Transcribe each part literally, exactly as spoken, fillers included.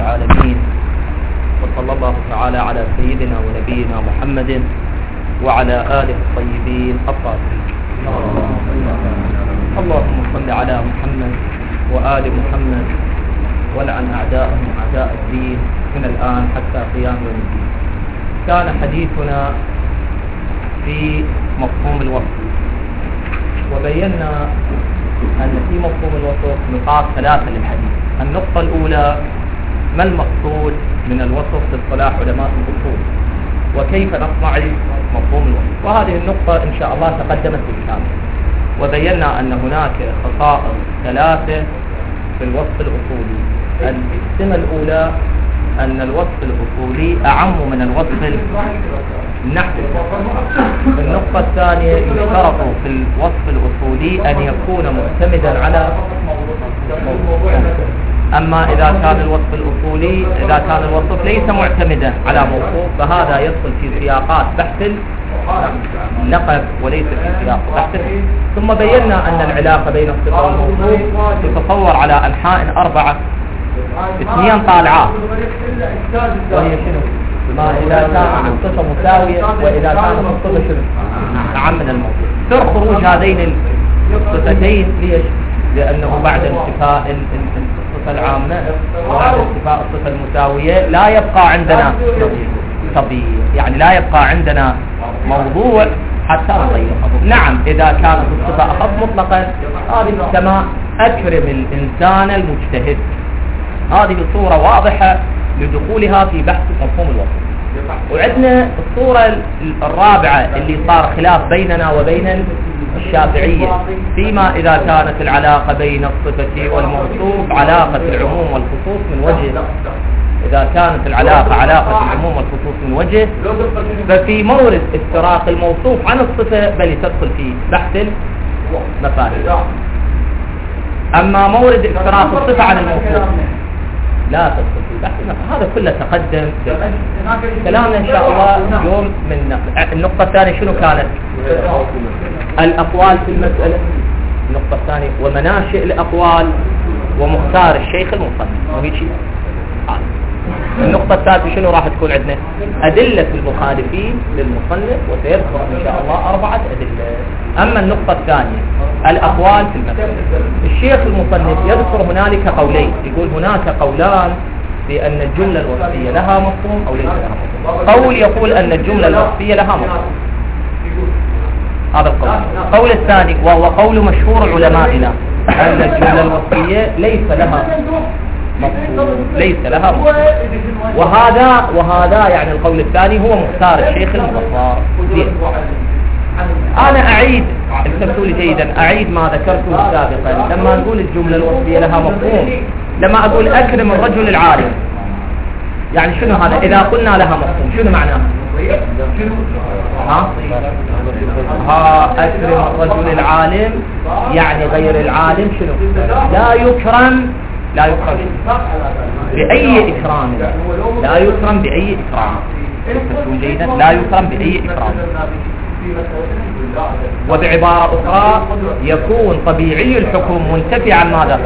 العالمين، وصلى الله تعالى على سيدنا ونبينا محمد وعلى آله الطيبين الطاهرين. اللهم صل على محمد وآل محمد ولعن أعداءهم أعداء الدين من الآن حتى قيام يوم الدين. كان حديثنا في مفهوم الوصف، وبينا أن في مفهوم الوصف نقاط ثلاثة للحديث. النقطة الأولى: ما المقصود من الوصف باصطلاح علماء الأصول، وكيف نصنع مفهوم الوصف. وهذه النقطة إن شاء الله تقدمت بالكامل، وبينا أن هناك خصائص ثلاثة في الوصف الأصولي. السمة الأولى أن الوصف الأصولي أعم من الوصف النحوي. النقطة الثانية: يشترط في الوصف الأصولي أن يكون معتمدا على موصوف. أما إذا كان الوصف الأصولي إذا كان الوصف ليس معتمدا على موصوف فهذا يدخل في سياقات بحث اللقب وليس في سياق بحث. ثم بينا أن العلاقة بين الصفة والموصوف تتصور على أنحاء أربعة، اثنين طالعات، وهي شنو؟ ما إذا كانت الصفة مساوية، وإذا كانت الصفة شنو؟ أعم من الموصوف. سر خروج هذين الصفتين ليش؟ لأنه بعد انتفاء الصفة العامة وبعد انتفاء الصفة المساوية لا يبقى عندنا طبيعي، يعني لا يبقى عندنا موضوع حتى نطيقه. نعم، إذا كانت الصفة أخف مطلقا هذه كما أكرم الإنسان المجتهد، هذه صورة واضحة لدخولها في بحث مفهوم الوصف. وعندنا الصورة الرابعة اللي صار خلاف بيننا وبين الشافعية فيما إذا كانت العلاقة بين الصفة والموصوف علاقة العموم والخصوص من وجه. إذا كانت العلاقة علاقة العموم والخصوص من وجه ففي مورد افتراق الموصوف عن الصفة بل تدخل في بحث المفاهيم. أما مورد افتراق الصفة عن الموصوف لا تدخل في بحث المفاهيم. هذا كله تقدم كلامنا إن شاء الله يوم من النقطة الثانية. شنو كانت؟ الأقوال في المسألة. النقطة الثانية: ومناشئ الأقوال ومختار الشيخ المصنف. وهي شيء. النقطة الثالثة شنو راح تكون عندنا؟ أدلة المخالفين للمصنف، وسيذكر إن شاء الله أربعة أدلة. أما النقطة الثانية: الأقوال في المسألة. الشيخ المصنف يذكر هنالك قولين، يقول هناك قولان بأن الجملة الوصفية لها مفهوم أو ليس لها مفهوم. قول يقول أن الجملة الوصفية لها مفهوم، هذا القول. القول الثاني وهو قول مشهور علمائنا أن الجملة الوصفية ليس لها مفهوم، ليس لها مفهوم. وهذا وهذا يعني القول الثاني هو مختار الشيخ المظفر. أنا أعيد، انتبهوا لي جيدا، أعيد ما ذكرته سابقا. لما نقول الجملة الوصفية لها مفهوم، لما أقول أكرم الرجل العالم، يعني شنو هذا؟ إذا قلنا لها مفهوم شنو معناه؟ ها؟ ها أكرم الرجل العالم يعني غير العالم شنو؟ لا يكرم لا يكرم بأي إكرام، لا يكرم بأي إكرام. تفهمون جيدا؟ لا يكرم بأي إكرام. وبعبارة أخرى يكون طبيعي الحكم منتفي عن ماذا؟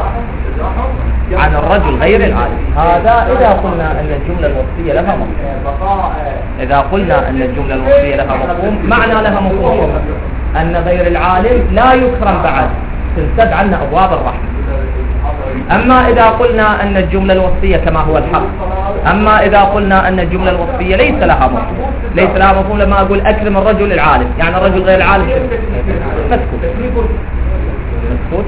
عن الرجل غير العالم. هذا إذا قلنا أن الجملة الوصفية لها مفهوم. إذا قلنا أن الجملة الوصفية لها مفهوم معنى لها مفهوم أن غير العالم لا يكرم بعد، تنسد عنا أبواب الرحمة. أما إذا قلنا أن الجملة الوصفية كما هو الحق، أما إذا قلنا أن الجملة الوصفية ليس لها مفهوم، ليس لها مفهوم لما أقول أكرم الرجل العالم، يعني الرجل غير العالم مسكوت مسكوت.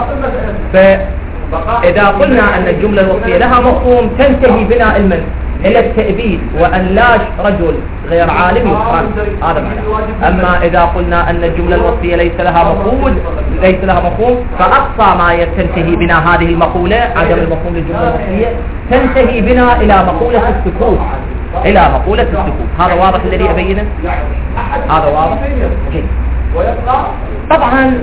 فإذا قلنا أن الجملة الوصفية لها مفهوم تنتهي بنا المن إلى التأبيد وأن لا رجل غير عالم يقرن، هذا معنى. أما إذا قلنا أن الجملة الوصفية ليس لها مفهوم ليس لها مفهوم فأقصى ما تنتهي بنا هذه المقولة عدم المفهوم للجملة الوصفية، تنتهي بنا إلى مقولة السكوت، إلى مقولة السكوت. هذا واضح الذي أبينه؟ هذا واضح؟ جيد. طبعا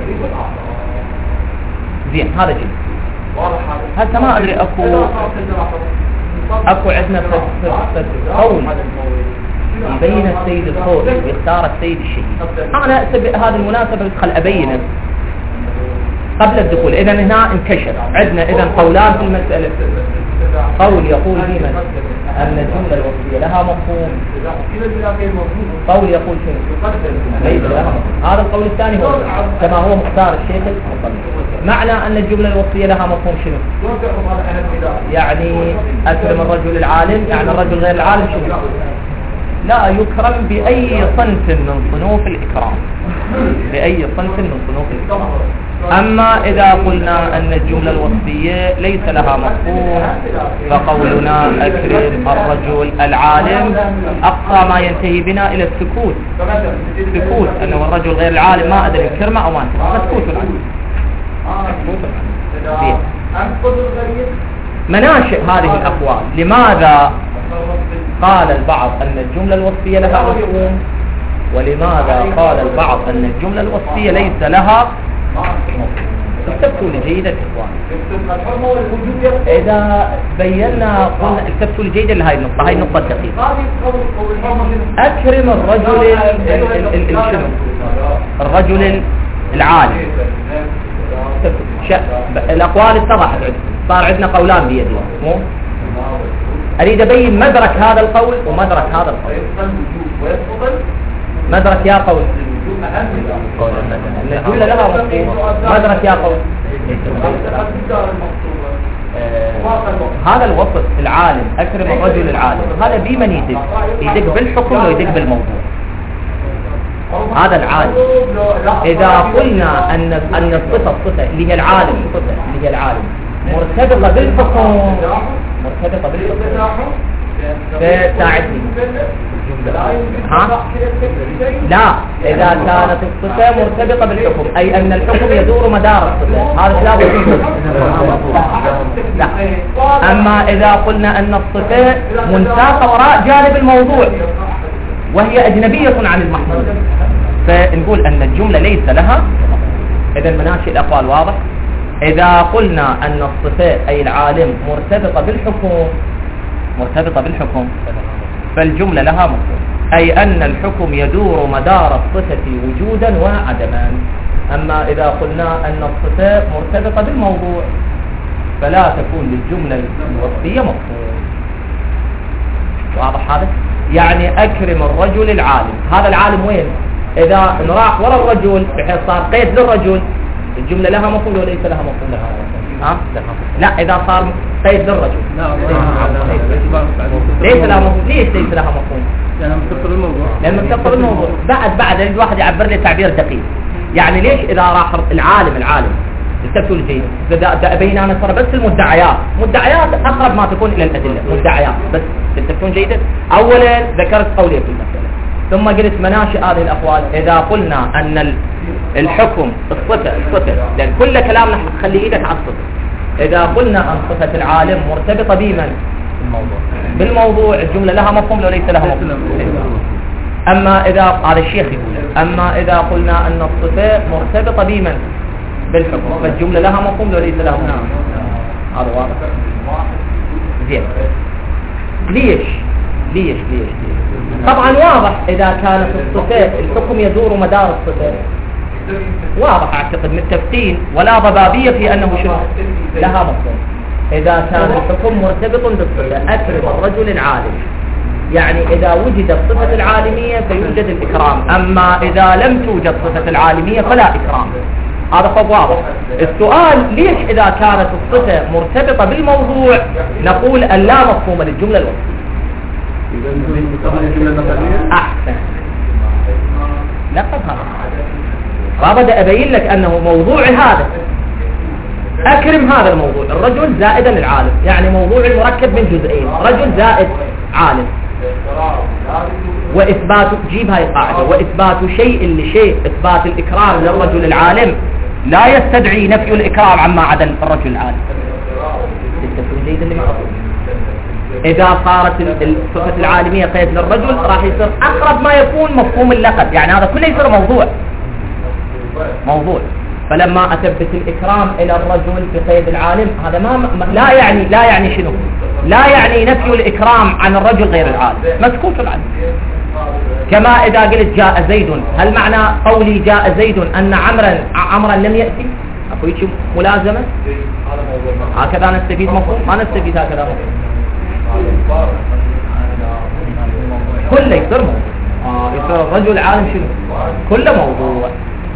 زين، هذا جيد. هسه ما أدري أكو أكو عندنا قول يبين السيد الخوئي ويختار السيد الشهيد. أنا هذه المناسبة أدخل أبينه قبل الدخول. إذا هنا انكشف عندنا إذا قولان في المسألة. قول يقول بمن أن الجملة الوصفية لها مفهوم، قول يقول شنو ليس لها مفهوم. هذا القول الثاني هو كما هو مختار الشيخ المصنف. معنى أن الجملة الوصفية لها مفهوم شنو؟ يعني أكرم الرجل العالم، يعني الرجل غير العالم شنو؟ لا يكرم بأي صنف من صنوف الإكرام، بأي صنف من صنوف الإكرام. أما إذا قلنا أن الجملة الوصفية ليس لها مفهوم فقولنا أكرم الرجل العالم أقصى ما ينتهي بنا إلى السكوت، سكوت أنه الرجل غير العالم ما أدري كرمه أو ما أنت مسكوت عنه. مناشئ هذه الأقوال، لماذا قال البعض أن الجملة الوصفية لها مفهوم، ولماذا قال البعض أن الجملة الوصفية ليس لها مفهوم؟ التبتوا لي جيدا إخوان، إذا بينا قلنا التبتوا لي جيدا لهذه النقطة، هاي النقطة الدقيقة. أكرم الرجل الرجل العالم، الأقوال اتضحت، صار عندنا قولان بيدي، مو أريد أبين مدرك هذا القول ومدرك هذا القول. مدرك يا قول الجملة لها مفهوم، مدرك يا قول هذا الوصف العالم أكرم الرجل العالم، هذا بمن يدق؟ يدق بالحكم ولا يدق بالموضوع؟ هذا العالم. إذا قلنا أن أن الصفة الصفة اللي هي العالم، الصفة اللي هي العالم مرتبطة بالحكم، مرتبطة بالحكم فتساعدني ها؟ لا، إذا كانت الصفة مرتبطة بالحكم أي أن الحكم يدور مدار الصفة، هذا لا بد. لا، أما إذا قلنا أن الصفة منساقة وراء جانب الموضوع وهي أجنبية عن المحمول، فنقول أن الجملة ليس لها. إذا مناشئ الأقوال واضح. إذا قلنا أن الصفات أي العالم مرتبطة بالحكم، مرتبطة بالحكم فالجملة لها مفهوم، أي أن الحكم يدور مدار الصفة وجودا وعدما. أما إذا قلنا أن الصفات مرتبطة بالموضوع فلا تكون للجملة الوصفية مفهوم. واضح هذا؟ يعني أكرم الرجل العالم، هذا العالم وين؟ إذا نراح وراء الرجل بحيث صار قيد للرجل، الجملة لها مفهوم ولا ليس لها مفهوم؟ لها ها؟ لا، إذا صار قيد للرجل ليس لها مفهوم. ليش ليس لها مفهوم؟ لأنها متصل بالموضوع. لأنها متصل بالموضوع. بعد بعد الواحد يعبر لي تعبير دقيق. يعني ليش إذا راح العالم العالم التبتوا الجيد بين أنا ترى بس المدعيات، مدعيات أقرب ما تكون إلى الأدلة، مدعيات بس تبتون جيدا. أولا ذكرت قولي في المسألة، ثم قلت مناشئ هذه الأقوال. إذا قلنا أن الحكم الصفة الصفة لأن كل كلامنا خلي إيدك على الصفة. إذا قلنا أن صفة العالم مرتبطة بمن؟ بالموضوع. بالموضوع الجملة لها مفهوم لو ليس لها مفهوم. أما إذا هذا الشيخ يقول أما إذا قلنا أن الصفة مرتبطة بمن؟ بالحكم فالجملة لها مفهوم لو ليس لها مفهوم. هذا واضح. زين. ليش؟ ليش ليش ليش؟ طبعا واضح إذا كانت الصفة الحكم يدور مدار الصفة، واضح أعتقد متفقين ولا ضبابية في أنه شنو لها مفهوم. إذا كان الحكم مرتبط بالصفة أكرم الرجل العالم، يعني إذا وجدت صفة العالمية فيوجد الإكرام، أما إذا لم توجد صفة العالمية فلا إكرام. هذا خب واضح. السؤال ليش إذا كانت الصفة مرتبطة بالموضوع نقول أن لا مفهوم للجملة الوصفية؟ أحسن. لقد هذا فبدأ أبين لك أنه موضوع هذا أكرم هذا الموضوع الرجل زائدا العالم، يعني موضوع مركب من جزئين، رجل زائد عالم. وإثبات جيب هاي القاعدة، وإثبات شيء لشيء، إثبات الإكرام للرجل العالم لا يستدعي نفي الإكرام عما عدا الرجل العالم. إذا صارت الصفة العالمية قيد للرجل راح يصير أقرب ما يكون مفهوم اللقب، يعني هذا كله يصير موضوع موضوع. فلما أثبت الإكرام إلى الرجل بقيد العالم هذا ما لا يعني لا يعني شنو؟ لا يعني نفي الإكرام عن الرجل غير العالم، مسكوت عنه. كما إذا قلت جاء زيد، هل معنى قولي جاء زيد أن عمرا عمرا لم يأتي؟ اكو هيك ملازمة؟ هكذا نستفيد مفهوم؟ ما نستفيد هكذا مفهوم. كله يصير موضوع. آه يصير الرجل عالم شنو؟ كله موضوع.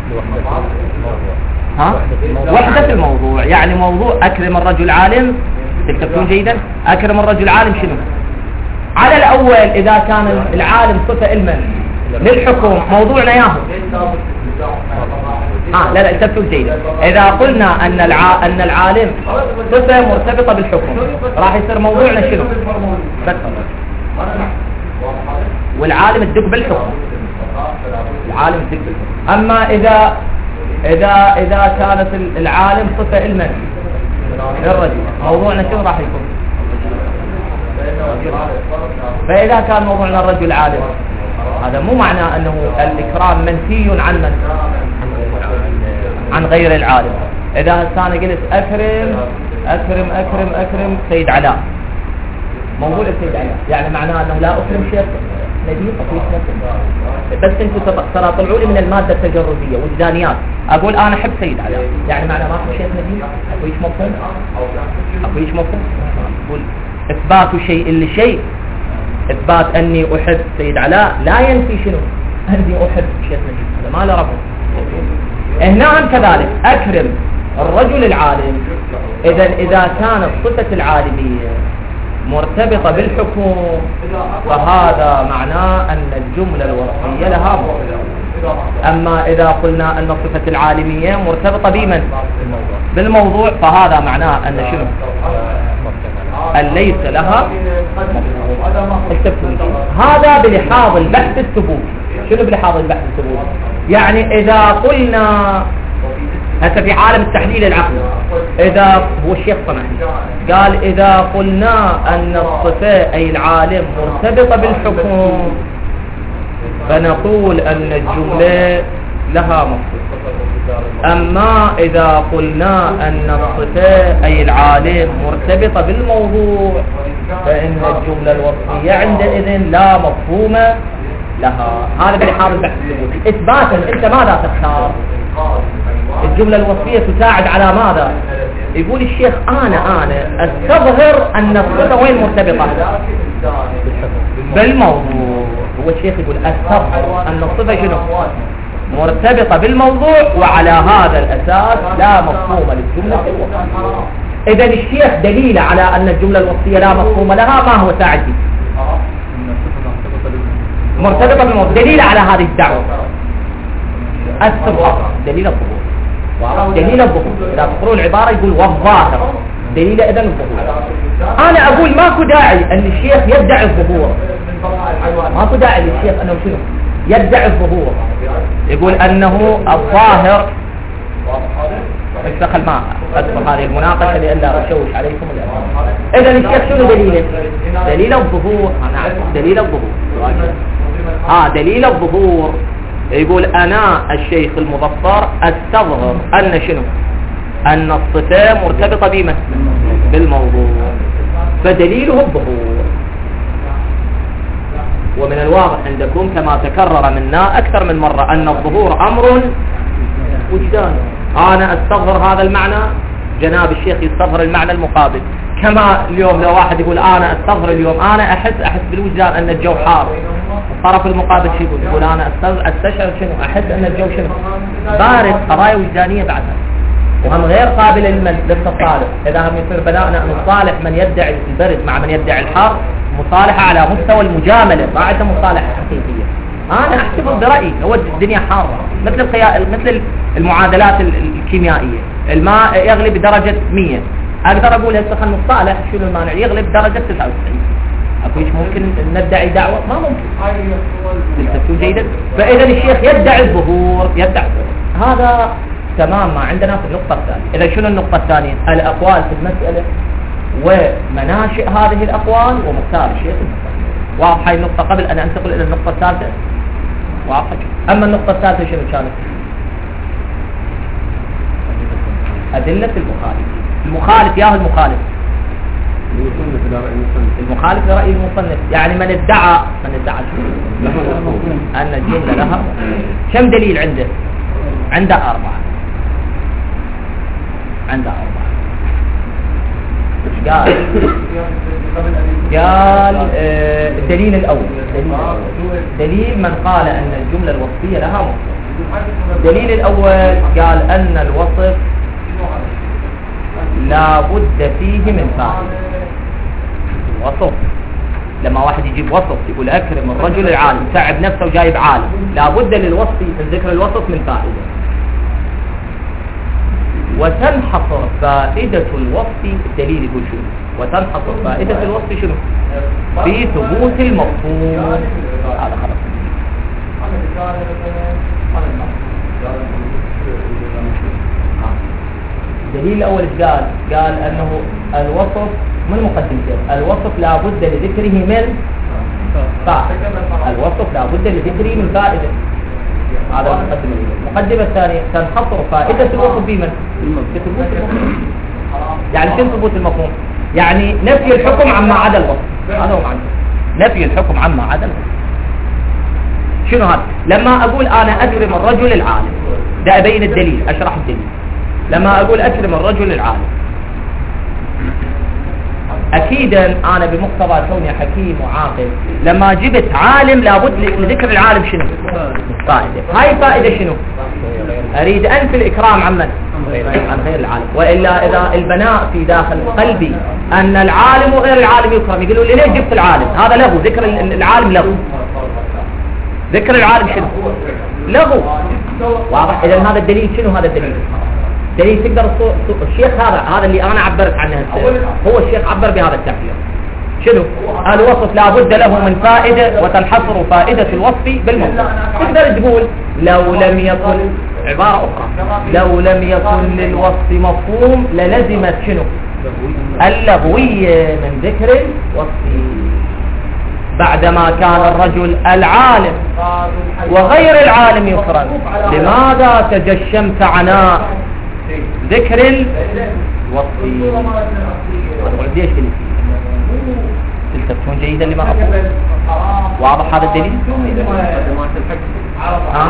ها؟ وحدة الموضوع، يعني موضوع أكرم الرجل عالم، تكتبون جيدا، أكرم الرجل عالم شنو؟ على الأول إذا كان العالم صفة علما للحكم موضوعنا ياهو. آه لا لا تكتبون جيدا. إذا قلنا أن الع... أن العالم صفة مرتبطة بالحكم راح يصير موضوعنا شنو؟ بس والعالم الدق بالحكم، العالم الدق بالحكم. أما إذا إذا إذا كانت العالم صفة علما للرجل موضوعنا شنو راح يكون؟ فإذا كان موضوعنا الرجل عالم، هذا مو معناه أنه الإكرام منفي عن من؟ عن غير العالم. إذا هسه أنا قلت أكرم أكرم أكرم أكرم سيد علاء، موضوع السيد علاء يعني معناه أنه لا أكرم شيخ نبيل أو بس أنتم ترى طلعوا لي من المادة التجربية وجدانيات، أقول أنا أحب سيد علاء يعني معناه ما أحب شيخ نبيل. أكو إيش مفهوم؟ أكو إيش مفهوم؟ أقول إثبات شيء لشيء، إثبات أني أحب سيد علاء لا ينفي شنو؟ أني أحب شيخ نبيل، هذا ما له ربط. هنا كذلك أكرم الرجل العالم، إذا إذا كانت صفة العالمية مرتبطة بالحكم فهذا معناه أن الجملة الوصفية لها موضوع. أما إذا قلنا أن صفة العالمية مرتبطة بمن؟ بالموضوع، فهذا معناه أن شنو؟ أن ليس لها التفويض. هذا بلحاظ البحث الثبوتي. شنو بلحاظ البحث الثبوتي؟ يعني إذا قلنا هسه في عالم التحليل العقلي، إذا هو الشيخ صنعي قال إذا قلنا أن الصفة أي العالم مرتبطة بالحكم فنقول أن الجملة لها مفهوم. أما إذا قلنا أن الصفة أي العالم مرتبطة بالموضوع فإن الجملة الوصفية عندئذ لا مفهوم لها. هذا بلحاظ البحث الثبوتي. إثباتا أنت ماذا تختار؟ الجملة الوصفية تساعد على ماذا؟ يقول الشيخ أنا أنا أستظهر أن الصفة وين مرتبطة؟ بالموضوع. هو الشيخ يقول أستظهر أن الصفة شنو؟ مرتبطة بالموضوع، وعلى هذا الأساس لا مفهوم للجملة الوصفية. إذا الشيخ دليل على أن الجملة الوصفية لا مفهوم لها ما هو ساعدي؟ مرتبطة بالموضوع. دليل على هذه الدعوة الصفة، دليل الظهور، دليل الظهور. إذا تقرأوا العبارة يقول والظاهر دليل إذن الظهور. أنا أقول ماكو داعي أن الشيخ يدعي الظهور، ماكو داعي للشيخ أنه شنو يدعي الظهور، يقول أنه الظاهر. استخل ما أدخل هذه المناقشة لألا أشوش عليكم الأمر. إذا الشيخ شنو دليله؟ دليل الظهور. نعم دليل الظهور. آه دليل الظهور يقول أنا الشيخ المظفر أستظهر أن شنو؟ أن الصفة مرتبطة بما؟ بالموضوع، فدليله الظهور. ومن الواضح عندكم كما تكرر منا أكثر من مرة أن الظهور أمر وجداني. أنا أستظهر هذا المعنى، جناب الشيخ يستظهر المعنى المقابل. كما اليوم لو واحد يقول أنا أستظهر اليوم، أنا أحس أحس بالوجدان أن الجو حار، الطرف المقابل شو يقول؟ يقول أنا أستشعر شنو؟ أحس أن الجو شنو؟ بارد. قضايا وجدانية بعدها، وهم غير قابل للتصالح. إذا هم يصير بناءنا أن نصالح من يدعي البرد مع من يدعي الحار مصالحة على مستوى المجاملة، ما عندها مصالحة حقيقية. أنا أحتفظ برأيي، هو الدنيا حارة مثل القيا... مثل المعادلات الكيميائية، الماء يغلي بدرجة مية، أقدر أقول هسه خلينا نصالح شنو المانع يغلي بدرجة تسعة وتسعين. أكويش ممكن ندعي دعوة؟ ما ممكن. تلتفتوا جيدا. فإذا الشيخ يدعي الظهور، يدعي الظهور. هذا تمام ما عندنا في النقطة الثانية. إذا شنو النقطة الثانية؟ الأقوال في المسألة ومناشئ هذه الأقوال ومختار الشيخ المصنف. واضحة هاي النقطة قبل أن أنتقل إلى النقطة الثالثة؟ واضحة. أما النقطة الثالثة شنو كانت؟ أدلة المخالف. المخالف ياهو المخالف المخالف لرأي المصنف، يعني من ادعى من ادعى أن الجملة لها كم دليل عنده؟ عنده أربعة. عنده أربعة. قال قال آه الدليل الأول دليل, الأول. دليل من قال أن الجملة الوصفية لها مفهوم. الدليل الأول قال أن الوصف لا بد فيه من فائدة. وصف لما واحد يجيب وصف يقول أكرم الرجل العالم، تعب نفسه وجايب عالم، لا بد للوصف من ذكر الوصف من فائدة. وتنحصر فائدة الوصف، الدليل يقول شنو؟ وتنحصر فائدة الوصف شنو؟ في ثبوت المفهوم. هذا خلاص. الدليل الأول قال قال أنه الوصف من مقدمته، الوصف لا بد لذكره من فائدة. الوصف لا بد لذكره من فائدة. هذا المقدمة. المقدمة الثانية تنحصر فائدة الوصف بمن؟ بثبوت المفهوم. يعني شنو ثبوت المفهوم؟ يعني نفي الحكم عما عدا الوصف. هذا هو معنى نفي الحكم عما عدا الوصف. شنو هذا؟ لما أقول أنا أكرم الرجل العالم، ده أبين الدليل، أشرح الدليل. لما أقول أكرم الرجل العالم، أكيدا أنا بمقتضى كوني حكيم وعاقل لما جبت عالم لابد لذكر العالم شنو؟ فائدة. هاي فائدة شنو؟ أريد أنفي الإكرام عن من؟ عن غير العالم. وإلا إذا البناء في داخل قلبي أن العالم وغير العالم يكرم، يقولوا لي ليش جبت العالم؟ هذا لغو، ذكر العالم لغو. ذكر العالم شنو؟ لغو. واضح؟ إذا هذا الدليل شنو؟ هذا الدليل دليل تقدر الشيخ هذا هذا اللي أنا عبرت عنه هو الشيخ عبر بهذا التعبير. شنو؟ الوصف لا بد له من فائدة وتنحصر فائدة الوصف بالمفهوم. تقدر تقول لو لم يكن، عبارة أخرى، لو لم يكن للوصف مفهوم للزمت شنو؟ اللغوية من ذكر الوصف، بعدما كان الرجل العالم وغير العالم يكرم. لماذا تجشمت عناء ذكر الوصف؟ ليش كلمة تلتفتون جيدا لما أقول؟ واضح هذا الدليل؟ ها؟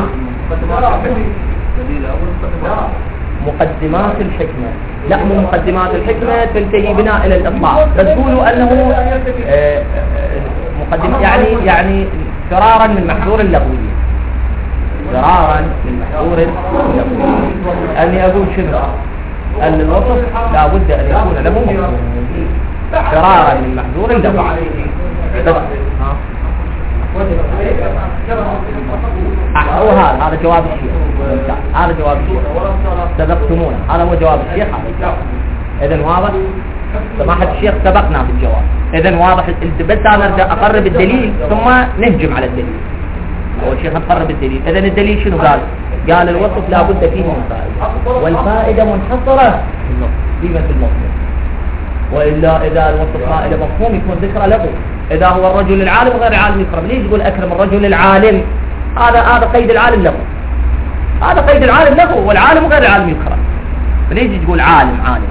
مقدمات الحكمة، لا مو مقدمات الحكمة تنتهي بنا إلى الإطلاق، فتقولوا أنه مقدمة يعني يعني فرارا من محذور اللغوية، فرارا من محذور اللغوية. أني أقول شنو؟ أن الوصف لا بد أن يكون له مفهوم، فرارا من محذور اللغوية. هو هذا هذا جواب الشيخ، هذا جواب الشيخ، سبقتمونا، هذا هو جواب الشيخ. هذا إذن واضح، سماحة الشيخ سبقنا في الجواب. إذن واضح، بس أنا أرجع أقرب الدليل ثم نهجم على الدليل. أول شيء نقرب الدليل. إذن الدليل شنو قال؟ قال الوصف لا بد فيه من فائدة، والفائدة منحصرة في مثل المفهوم. وإلا إذا الوصف فائدة مفهوم يكون ذكر لغو. إذا هو الرجل العالم وغير العالم يكرم، ليش يقول أكرم الرجل العالم؟ هذا هذا قيد العالم لغو، هذا قيد العالم لغو، والعالم وغير العالم يكرم. فليش تقول عالم عالم؟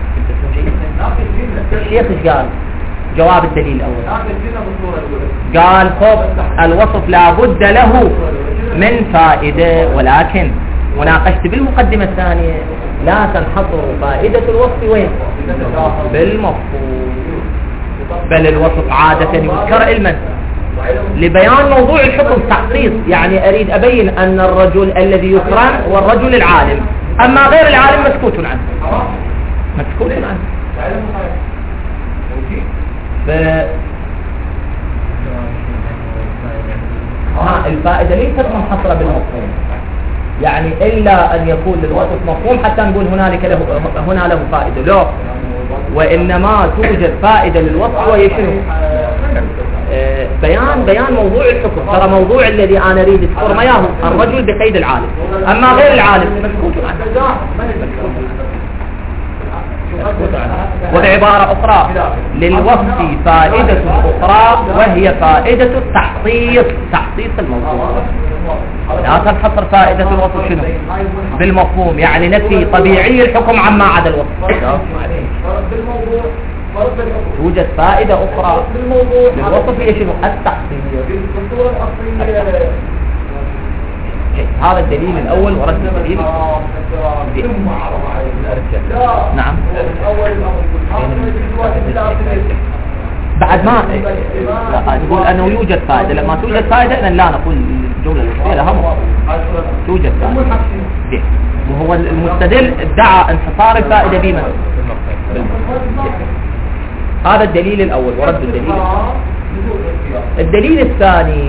الشيخ ايش قال؟ جواب الدليل الأول قال فوق الوصف لا بد له من فائدة، ولكن مناقشت بالمقدمة الثانية لا تنحصر فائدة الوصف وين؟ بالمفهوم، بل الوصف عادة يذكر علما لبيان موضوع الحكم تخصيص. يعني أريد أبين أن الرجل الذي يكرم هو الرجل العالم، أما غير العالم مسكوت عنه، مسكوت عنه. ف... ها الفائدة ليست منحصرة بالمفهوم، يعني إلا أن يكون للوصف مفهوم حتى نقول هنالك له هنا له فائدة، لا، وإنما توجد فائدة للوصف وهي شنو؟ آه بيان بيان موضوع الحكم. ترى موضوع الذي أنا أريد أذكر ما ياهو الرجل بقيد العالم، أما غير العالم مسكوت عنه. وبعبارة أخرى للوصف فائدة أخرى وهي فائدة التحصيص، تحصيص الموضوع. لا تنحصر فائدة الوصف شنو؟ بالمفهوم، يعني نفي طبيعي الحكم عما عدا الوصف. توجد فائدة أخرى للوصف هي شنو؟ التحصيص. جيد. هذا الدليل الأول ورد الدليل. نعم. بعد ما نقول أنه يوجد فائدة، لما توجد فائدة إذن لا نقول الجملة الوصفية لها مفهوم. توجد فائدة، وهو المستدل ادعى انحصار الفائدة بما. هذا الدليل الأول ورد الدليل. الدليل الثاني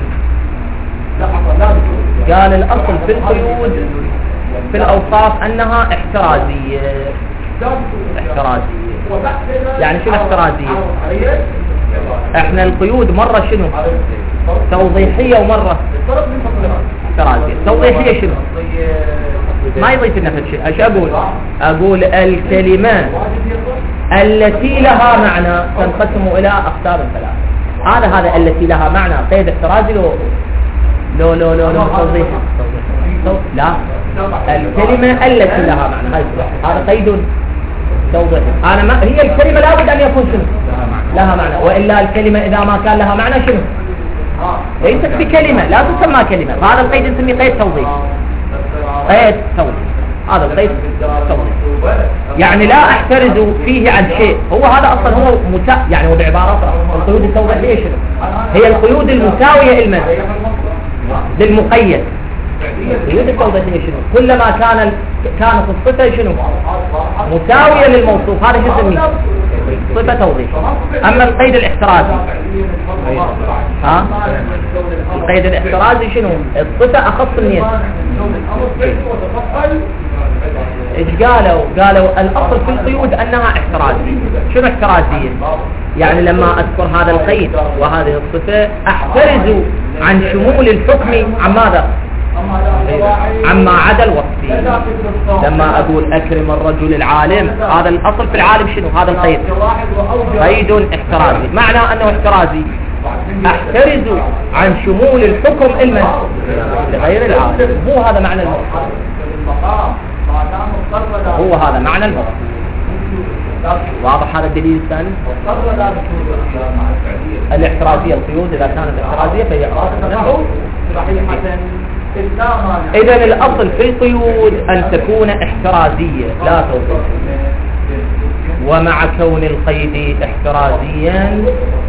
قال الأصل في القيود في الأوصاف أنها احترازية. احترازية يعني شنو احترازية؟ احنا القيود مرة شنو توضيحية ومرة احترازية. توضيحية شنو؟ ما يضيف لنا شيء. ايش اقول؟ اقول الكلمة التي لها معنى تنقسم الى اقسام ثلاثة. هذا هذا التي لها معنى قيد احترازي لو لو لو لو, لو توضيح. لا، الكلمة التي لها معنى هذا قيد توضيح. انا ما هي الكلمة لابد ان يكون شنو لها معنى، والا الكلمة اذا ما كان لها معنى شنو ليست بكلمة، لا تسمى كلمة. فهذا القيد نسميه قيد توضيح. قيد توضيح، هذا القيد توضيح يعني لا احترز فيه عن شيء. هو هذا اصلا هو متا يعني وبعبارة القيود التوضيحية شنو؟ هي القيود المساوية علما للمقيد. القيود التوضيحية شنو؟ كلما كان كانت الصفة شنو مساوية للموصوف هذا شو نسميه صفة توضيح. اما القيد الاحترازي ها القيد الاحترازي شنو؟ الصفة اخص النية. ايش قالوا؟ قالوا الاصل في القيود انها احترازية. شنو احترازية؟ يعني لما اذكر هذا القيد وهذه الصفة احترز عن شمول الحكم عن ماذا؟ عما عدا الوصف. لما اقول اكرم الرجل العالم، هذا الاصل في العالم شنو؟ هذا القيد قيد احترازي. معنى انه احترازي احترز عن شمول الحكم المن لغير العالم. هو هذا معنى الموصف، هو هذا معنى الموصف. واضح هذا الدليل الثاني؟ الاحترازية القيود اذا كانت احترازية فهي اصل. إذن الأصل في القيود أن تكون احترازية لا توضيح. ومع كون القيد احترازيا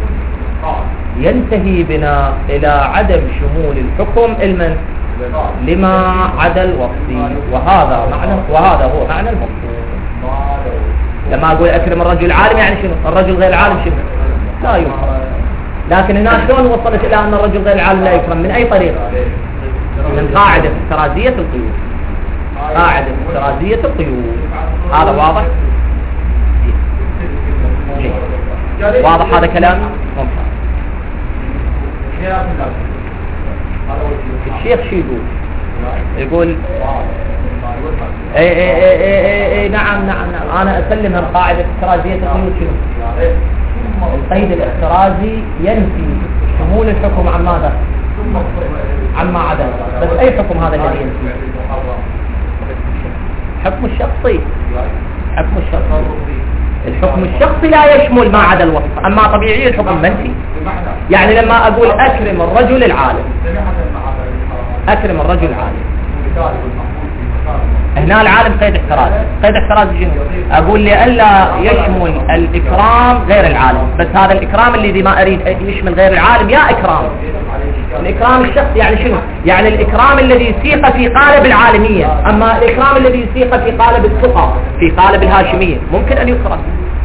ينتهي بنا إلى عدم شمول الحكم المن لما عدا الوصف، وهذا معنى وهذا هو معنى المقصود. لما أقول أكرم الرجل عالم يعني شنو؟ الرجل غير العالم شنو؟ لا يكرم. لكن هنا شلون وصلت إلى أن الرجل غير العالم لا يكرم؟ من أي طريقة؟ من قاعدة احترازية القيود. قاعدة احترازية القيود. هذا واضح؟ جيد. واضح هذا كلام؟ ممتاز. الشيخ شو يقول؟ يقول اي اي اي اي اي نعم نعم نعم انا اسلم من قاعدة احترازية القيود شنو؟ القيد الاحترازي ينفي شمول الحكم عن ماذا؟ عما عدا. بس اي حكم هذا الذي ينفي؟ حكم الشخصي. حكم الشخصي الحكم الشخصي لا يشمل ما عدا الوصف، اما طبيعي الحكم منفي. يعني لما اقول اكرم الرجل العالم، اكرم الرجل العالم، هنا العالم قيد احترازي. قيد احترازي شنو؟ اقول لئلا يشمل الاكرام غير العالم. بس هذا الاكرام الذي ما اريد يشمل غير العالم يا اكرام الإكرام الشخصي. يعني شنو؟ يعني الإكرام الذي يسيق في قالب العالمية، أما الإكرام الذي يسيق في قالب الثقة في قالب الهاشمية ممكن أن يكرم.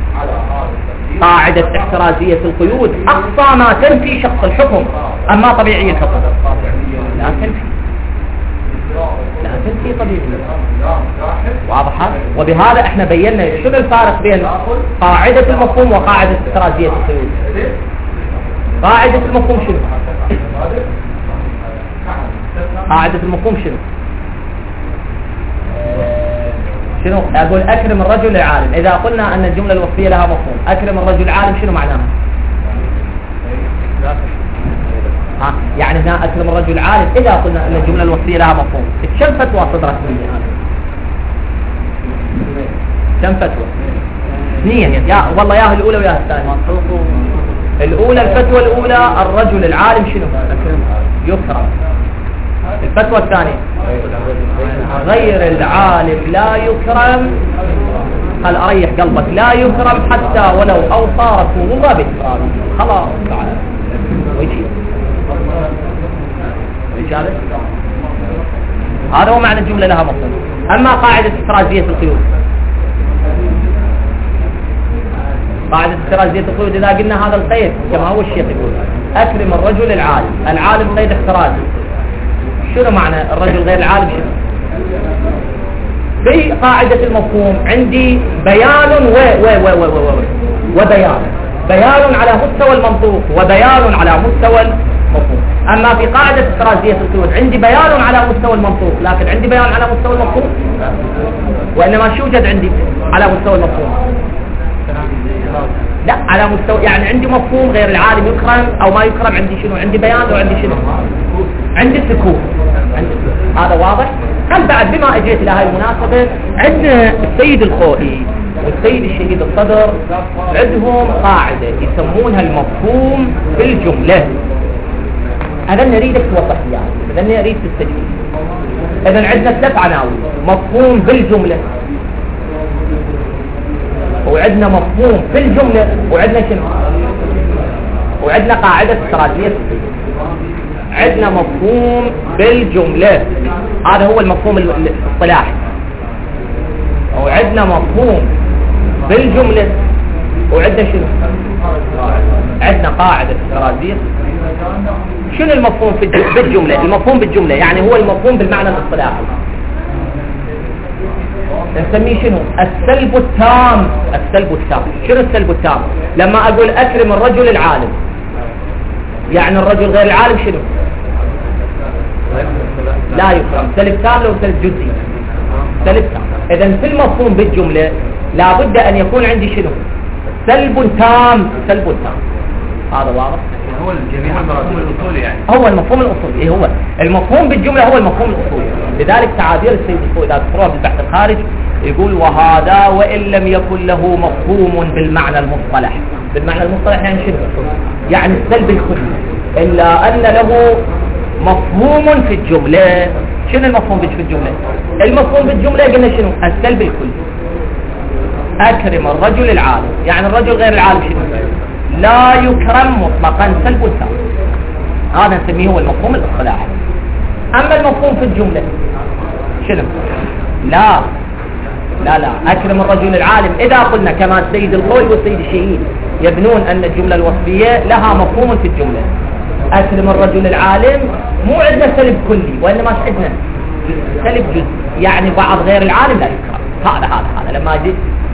قاعدة احترازية القيود أقصى ما تنفي شخص الحكم، أما طبيعي الحكم لا تنفي، لا تنفي طبيعي. واضحة؟ وبهذا احنا بينا شنو الفارق بين قاعدة المفهوم وقاعدة احترازية القيود. قاعدة المفهوم شنو؟ قاعدة المفهوم شنو؟ شنو؟ أقول أكرم الرجل العالم. إذا قلنا أن الجملة الوصفية لها مفهوم، أكرم الرجل العالم شنو معناها؟ ها؟ يعني هنا أكرم الرجل العالم إذا قلنا أن الجملة الوصفية لها مفهوم. كم فتوى صدرت مني هذا؟ كم فتوى؟ اثنين. يا والله ياهي الأولى وياهي الثانية. الأولى الفتوى الأولى الرجل العالم شنو؟ يكرم. الفتوى الثانية غير العالم لا يكرم، قال أريح قلبك، لا يكرم حتى ولو أوصى رسول الله بإكرامه. خلاص تعالى ويجي ويجي هذا هو معنى الجملة لها مفهوم. أما قاعدة استراتيجية القيود، قاعدة استراتيجية القيود إذا قلنا هذا القيد كما هو الشيخ يقول أكرم الرجل العالم، العالم قيد احترازي. شنو معنى الرجل غير العالم؟ شنو في قاعدة المفهوم؟ عندي بيان و و و و و وبيان، بيان على مستوى المنطوق وبيان على مستوى المفهوم. أما في قاعدة استراتيجية القيود عندي بيان على مستوى المنطوق، لكن عندي بيان على مستوى المفهوم، وإنما شو يوجد عندي على مستوى المفهوم؟ لا، على مستوى يعني عندي مفهوم غير العالم يكرم أو ما يكرم، عندي شنو؟ عندي بيان وعندي شنو؟ عندي سكوت. هذا واضح؟ هل بعد بما اجيت الى هاي المناسبة عندنا السيد الخوئي والسيد الشهيد الصدر عندهم قاعدة يسمونها المفهوم بالجملة. هذا نريدك توضح لي، هذا نريد تستجيب. اذا عندنا ثلاث عناوين: مفهوم بالجملة، وعندنا مفهوم بالجملة، وعندنا شنو؟ وعندنا قاعدة استراتيجية. عندنا مفهوم بالجملة، هذا هو المفهوم الاصطلاحي، وعندنا مفهوم بالجملة، وعندنا شنو؟ عندنا قاعدة استراتيجية. شنو المفهوم في بالجملة؟ المفهوم بالجملة يعني هو المفهوم بالمعنى الاصطلاحي، نسميه شنو؟ السلب التام. السلب التام. شنو السلب التام؟ لما اقول اكرم الرجل العالم، يعني الرجل غير العالم شنو؟ لا يكرم. سلب تام لو سلب جزئي؟ سلب تام. اذا في المفهوم بالجملة لابد ان يكون عندي شنو؟ سلب تام. سلب تام. هذا واضح؟ هو الجميع المفهوم الاصولي، يعني هو المفهوم الاصولي. هو المفهوم بالجملة هو المفهوم الاصولي. لذلك تعابير السيد الخوئي اذا تقرأها بالبحث الخارجي يقول: وهذا وان لم يكن له مفهوم بالمعنى المصطلح. بالمعنى المصطلح يعني شنو؟ يعني السلب الكلي، الا ان له مفهوم في الجملة. شنو المفهوم في الجملة؟ المفهوم بالجملة قلنا شنو؟ السلب الكلي. اكرم الرجل العالم، يعني الرجل غير العالم شنو؟ لا يكرم مطلقا. سلب تام. هذا نسميه هو المفهوم الاصطلاحي. اما المفهوم في الجملة شنو؟ لا لا لا اكرم الرجل العالم اذا قلنا كما السيد الخوئي والسيد الشهيد يبنون ان الجملة الوصفية لها مفهوم في الجملة. اكرم الرجل العالم مو عندنا سلب كلي، وانما عندنا سلب جزء، يعني بعض غير العالم لا يكرم. هذا هذا هذا لما جيت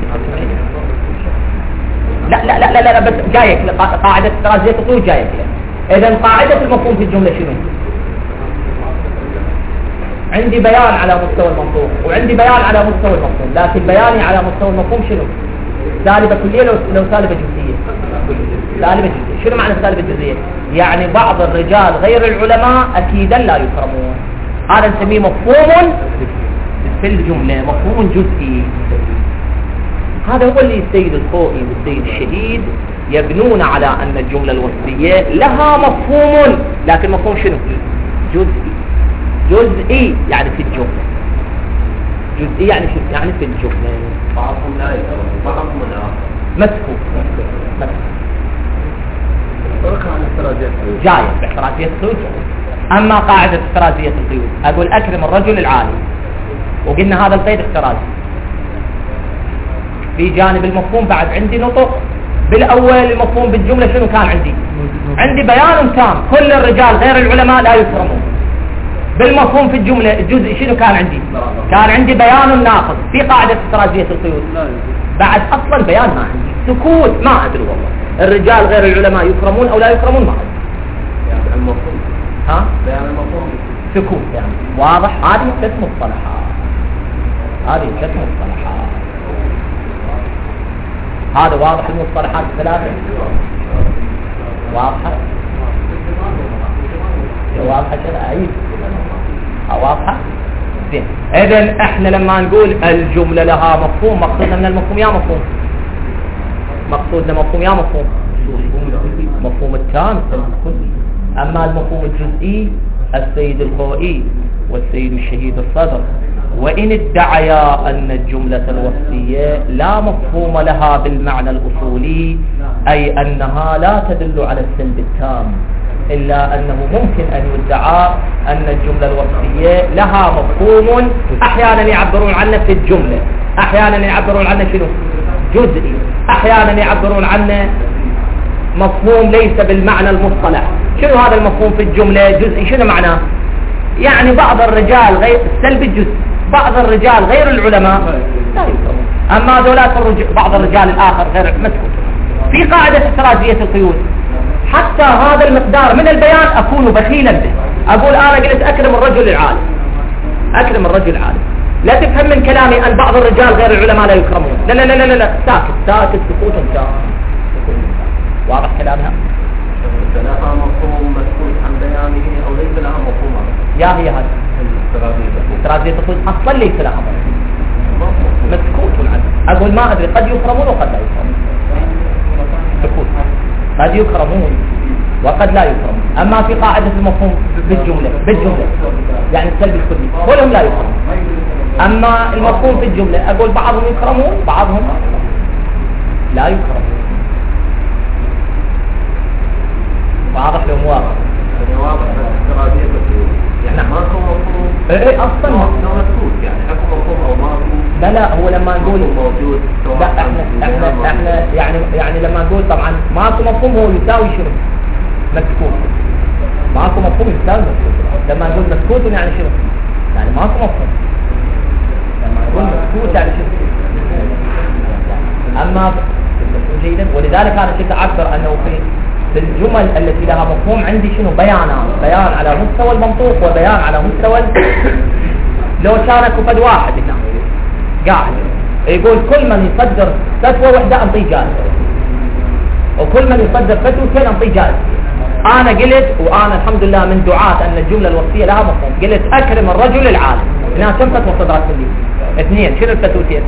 لا لا لا لا, لا بس جايك قاعدة استراتيجية تقول جايك. اذا قاعدة المفهوم في الجملة شنو؟ عندي بيان على مستوى المنطوق وعندي بيان على مستوى المفهوم، لكن بياني على مستوى المفهوم شنو؟ سالبة كلية لو لو سالبة جزئية. سالبة جزئية. شنو معنى سالبة جزئية؟ يعني بعض الرجال غير العلماء اكيدا لا يكرمون. هذا نسميه مفهوم في الجملة، مفهوم جزئي. هذا هو اللي السيد الخوئي والسيد الشهيد يبنون على ان الجملة الوصفية لها مفهوم، لكن مفهوم شنو؟ جزئي. جزئي يعني في الجملة. جزئي يعني شو؟ يعني في الجملة. بعضهم لا يكرم بعضهم لا. مسكوك مسكوك. ترك عن استراتيجية القيود. جاية باستراتيجية القيود. أما قاعدة استراتيجية القيود أقول أكرم الرجل العالم، وقلنا هذا القيد احترازي. في جانب المفهوم بعد عندي نطق. بالأول المفهوم بالجملة شنو كان عندي؟ عندي بيان تام، كل الرجال غير العلماء لا يكرمون. بالمفهوم في الجملة الجزء شنو كان عندي؟ كان عندي بيان ناقص في قاعدة استراتيجية القيود. بعد أصلا بيان ما عندي، سكوت ما أدري والله الرجال غير العلماء يكرمون أو لا يكرمون ما أدري. يعني المفهوم ها؟ بيان المفهوم سكوت يعني واضح. هذه ثلاث مصطلحات. هذه ثلاث مصطلحات. هذا واضح المصطلحات الثلاثة؟ واضحة؟ واضحة كذا أعيد. واضحة؟ زين. إذن إحنا لما نقول الجملة لها مفهوم مقصودنا من المفهوم يا مفهوم؟ مقصودنا مفهوم يا مفهوم؟ مفهوم التام الكلي. أما المفهوم الجزئي السيد الخوئي والسيد الشهيد الصدر، وإن ادعيا أن الجملة الوصفية لا مفهوم لها بالمعنى الأصولي، أي أنها لا تدل على السلب التام، إلا أنه ممكن أن يدعى أن الجملة الوصفية لها مفهوم أحيانا يعبرون عنه في الجملة، أحيانا يعبرون عنه شنو؟ جزئي، أحيانا يعبرون عنه مفهوم ليس بالمعنى المصطلح. شنو هذا المفهوم في الجملة جزئي؟ شنو معناه؟ يعني بعض الرجال غير السلب الجزئي، بعض الرجال غير العلماء لا يكرمون، أما ذولات بعض الرجال الآخر غير مسكوت. في قاعدة احترازية القيود حتى هذا المقدار من البيان أكون بخيلا به، أقول أنا قلت أكرم الرجل العالم، أكرم الرجل العالم، لا تفهم من كلامي أن بعض الرجال غير العلماء لا يكرمون، لا لا لا لا لا ساكت ساكت سكوت تام. واضح كلامها؟ لها مفهوم مسكوت عن بيانه أو ليس لها مفهوم؟ يا هي هذا الافتراضية تقول أصلا ليس لها مفهوم، مسكوت عنه. أقول ما أدري، قد يكرمون وقد لا يكرمون، سكوت، قد يكرمون وقد لا يكرمون. أما في قاعدة المفهوم بالجملة بالجملة يعني السلب الكلي كلهم لا يكرمون. أما المفهوم في الجملة أقول بعضهم يكرمون بعضهم لا يكرمون. واضح لهم واضح؟ يعني واضح الافتراضية القيود يعني ما هو مفهوم ايه ايه اصلا مسكوت، يعني حكم مفهوم او ما هو. لا لا هو لما نقول موجود لا احنا احنا احنا يعني يعني لما نقول طبعا ماكو مفهوم هو يساوي شنو؟ مسكوت. ماكو مفهوم يساوي مسكوت. لما نقول مسكوت يعني شنو؟ يعني ماكو مفهوم. لما نقول مسكوت يعني شنو؟ اما جيدا، ولذلك انا كنت اعبر انه في في الجمل التي لها مفهوم عندي شنو؟ بيانات، بيان على مستوى المنطوق وبيان على مستوى لو شاركوا فد واحد هنا قاعد يقول كل من يصدر فتوى وحده انطيه جائزه، وكل من يصدر فتوتين انطيه جائزه. انا قلت وانا الحمد لله من دعاة ان الجمله الوصفيه لها مفهوم، قلت اكرم الرجل العالم. هنا كم فتوى صدرت مني؟ اثنين. شنو الفتوتين؟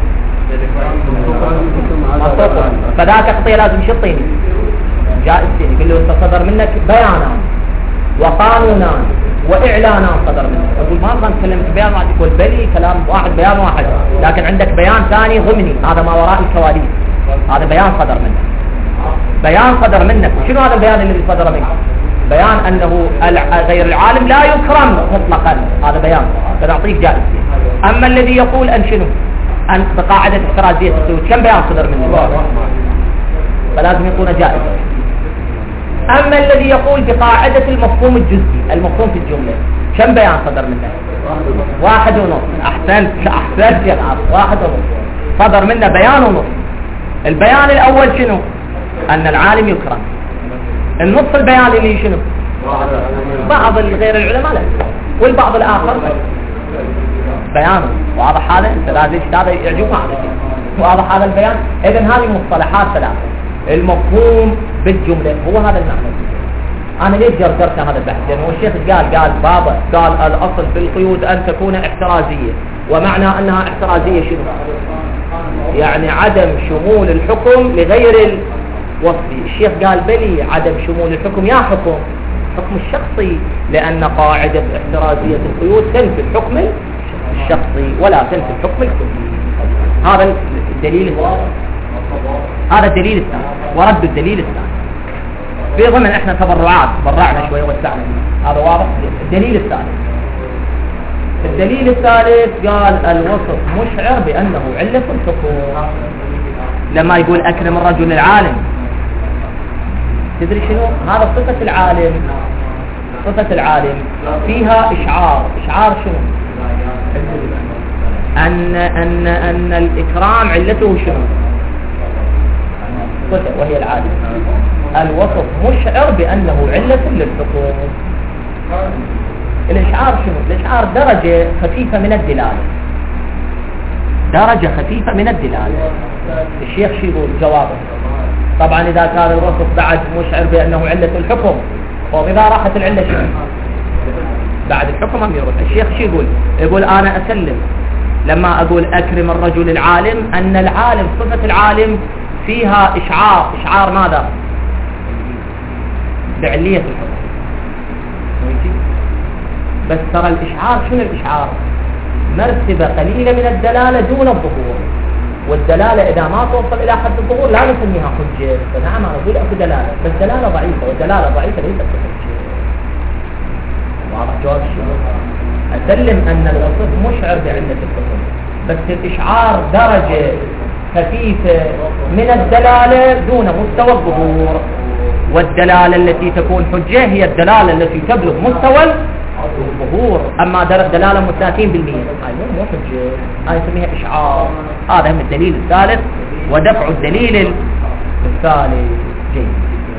فذاك اعطيه لازم يشطيني جائزتين. يقول له انت صدر منك بيانات وقانونان واعلانات صدر منك. اقول ما كان تكلمت بيان واحد، يقول بلي كلام واحد بيان واحد، لكن عندك بيان ثاني ضمني، هذا ما وراء الكواليس، هذا بيان صدر منك، بيان صدر منك. وشنو هذا البيان الذي صدر منك؟ بيان انه غير العالم لا يكرم مطلقا، هذا بيان، فنعطيك جائزتين. اما الذي يقول ان شنو؟ ان بقاعده احترازيه القيود كم بيان صدر منك؟ فلازم يكون جائزه. أما الذي يقول بقاعدة المفهوم الجزئي، المفهوم في الجملة، كم بيان صدر منه؟ واحد ونص. أحسنت أحسنت يا العب، واحد ونص صدر منه بيان ونص. البيان الأول شنو؟ أن العالم يكرم. النص البيان اللي شنو؟ بعض غير العلماء لا، والبعض الآخر بيان. واضح هذا؟ أنت لازم هذا يعجبك هذا الشيء. واضح هذا البيان؟ إذن هذه مصطلحات ثلاثة. المفهوم بالجملة هو هذا المعنى. أنا ليش جرجرت هذا البحث؟ لأنه الشيخ قال قال بابا قال الأصل في القيود أن تكون احترازية، ومعنى أنها احترازية شنو؟ يعني عدم شمول الحكم لغير الوصفي. الشيخ قال بلي عدم شمول الحكم يا حكم حكم الشخصي، لأن قاعدة احترازية القيود تنفي الحكم الشخصي ولا تنفي الحكم الكلي. هذا الدليل الثاني، هذا الدليل الثاني ورد الدليل الثاني. في ضمن احنا تبرعات تبرعنا شوي وسعنا، هذا واضح. الدليل الثالث، الدليل الثالث قال الوصف مشعر بأنه علة الحكم. لما يقول أكرم الرجل العالم، تدري شنو هذا؟ صفة العالم، صفة العالم فيها إشعار. إشعار شنو؟ أن أن أن الإكرام علته شنو؟ وهي العالم. الوصف مشعر بأنه علة للحكم. الإشعار شنو؟ الإشعار درجة خفيفة من الدلالة، درجة خفيفة من الدلالة. الشيخ شو يقول جوابه؟ طبعا إذا كان الوصف بعد مشعر بأنه علة الحكم، وإذا راحت العلة شنو؟ بعد الحكم هم يروح. الشيخ شو يقول؟ يقول أنا أسلم لما أقول أكرم الرجل العالم أن العالم صفة العالم فيها إشعار. إشعار ماذا؟ بعلية الحكم. بس ترى الإشعار شنو الإشعار؟ مرتبة قليلة من الدلالة دون الظهور، والدلالة إذا ما توصل إلى حد الظهور لا نسميها حجة. فنعم أنا أقول أكو دلالة بس دلالة ضعيفة، والدلالة ضعيفة ليست حجة. واضح جواب الشيء؟ أسلم أن الوصف مشعر بعلة الحكم، بس الإشعار درجة خفيفة من الدلالة دون مستوى الظهور، والدلالة التي تكون حجة هي الدلالة التي تبلغ مستوى الظهور. أما دلالة ثلاثين بالمئة هاي مو حجة، هاي نسميها إشعار. هذا هم الدليل الثالث، ودفع الدليل الثالث. جيد،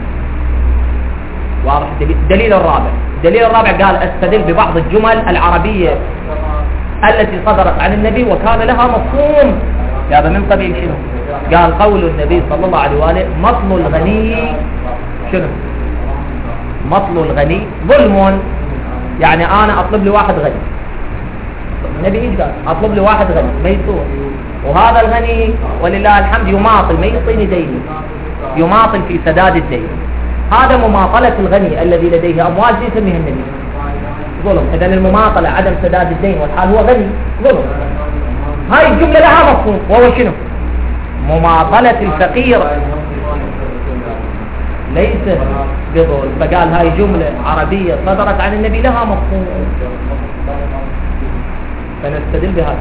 واضح. الدليل الرابع، الدليل الرابع قال استدل ببعض الجمل العربية التي صدرت عن النبي وكان لها مفهوم. هذا من قبيل شنو؟ قال قول النبي صلى الله عليه وآله مطل الغني شنو؟ مطل الغني ظلم. يعني أنا أطلب لي واحد غني، النبي إيش قال؟ أطلب لي واحد غني ميسور، وهذا الغني ولله الحمد يماطل، ما يعطيني ديني، يماطل في سداد الدين. هذا مماطلة الغني الذي لديه أموال يسميها النبي ظلم. إذن المماطلة عدم سداد الدين والحال هو غني ظلم. هاي الجملة لها مفهوم، وهو شنو؟ مماطلة الفقير ليس بظلم. فقال هاي جملة عربية صدرت عن النبي لها مفهوم، فنستدل بهذا.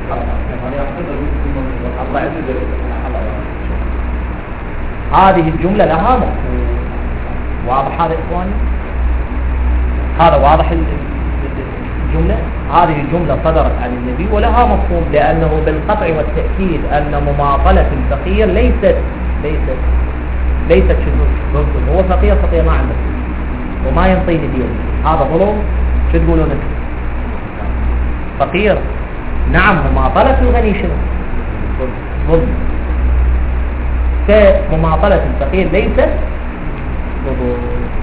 هذه الجملة لها مفهوم. واضح هذا إخواني؟ هذا واضح الجملة. هذه الجملة صدرت عن النبي ولها مفهوم، لأنه بالقطع والتأكيد أن مماطلة الفقير ليست ليست ليست شنو؟ هو فقير فقير ما عنده وما ينطيني دين، هذا ظلم. شو تقولون انتم؟ فقير نعم، مماطلة الغني شنو؟ ظلم. فمماطلة الفقير ليست ظلم.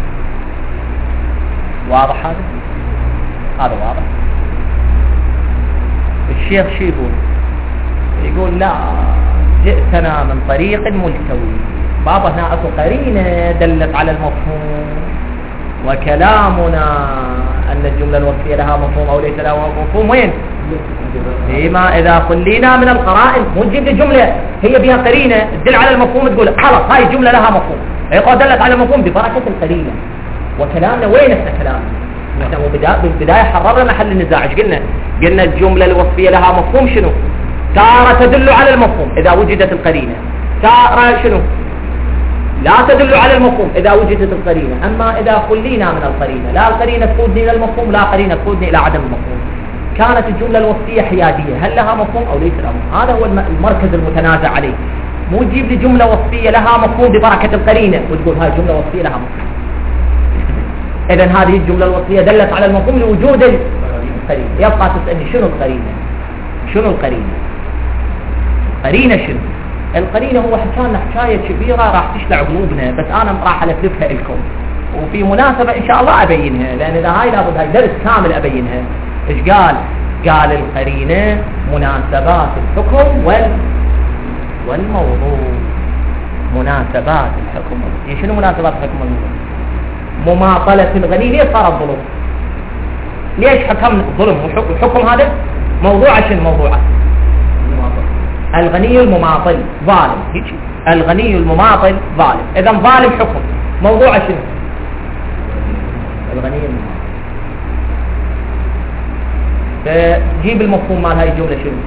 واضح هذا؟ هذا واضح. الشيخ شو يقول؟ يقول لا، جئتنا من طريق ملتوي. بابا هنا اكو قرينة دلت على المفهوم، وكلامنا ان الجملة الوصفية لها مفهوم او ليس لها مفهوم وين؟ فيما اذا خلينا من القرائن. مو تجيب لي جملة هي بها قرينة تدل على المفهوم تقول خلاص هاي الجملة لها مفهوم، هي دلت على المفهوم ببركة القرينة. وكلامنا وين احنا كلامنا؟ احنا بالبداية حررنا محل النزاع. ايش قلنا؟ قلنا الجملة الوصفية لها مفهوم شنو؟ تارة تدل على المفهوم اذا وجدت القرينة، تارة شنو؟ لا تدل على المفهوم إذا وجدت القرينة. أما إذا خلينا من القرينة، لا القرينة تقودني إلى المفهوم، لا قرينة تقودني إلى عدم المفهوم. كانت الجملة الوصفية حيادية، هل لها مفهوم أو ليس لها مفهوم؟ هذا هو المركز المتنازع عليه. مو تجيب لي جملة وصفية لها مفهوم ببركة القرينة وتقول هاي جملة وصفية لها مفهوم. إذن هذه الجملة الوصفية دلت على المفهوم لوجود القرينة. يبقى تسألني شنو القرينة؟ شنو القرينة؟ قرينة شنو؟ القرينة هو حكانا حكاية كبيرة راح تشلع قلوبنا، بس أنا راح ألفلفها لكم وفي مناسبة إن شاء الله أبينها، لأن إذا هاي لابد هاي درس كامل أبينها. إيش قال؟ قال القرينة مناسبات الحكم وال والموضوع. مناسبات الحكم والموضوع. شنو مناسبات الحكم والموضوع؟ مماطلة الغني ليش صار الظلم؟ ليش حكمنا الظلم؟ الحكم هذا موضوع شنو موضوعه؟ الغني المماطل ظالم. هيك الغني المماطل ظالم. اذا ظالم حكم، موضوع شنو؟ الغني المماطل. فجيب المفهوم مال هاي الجمله شنو؟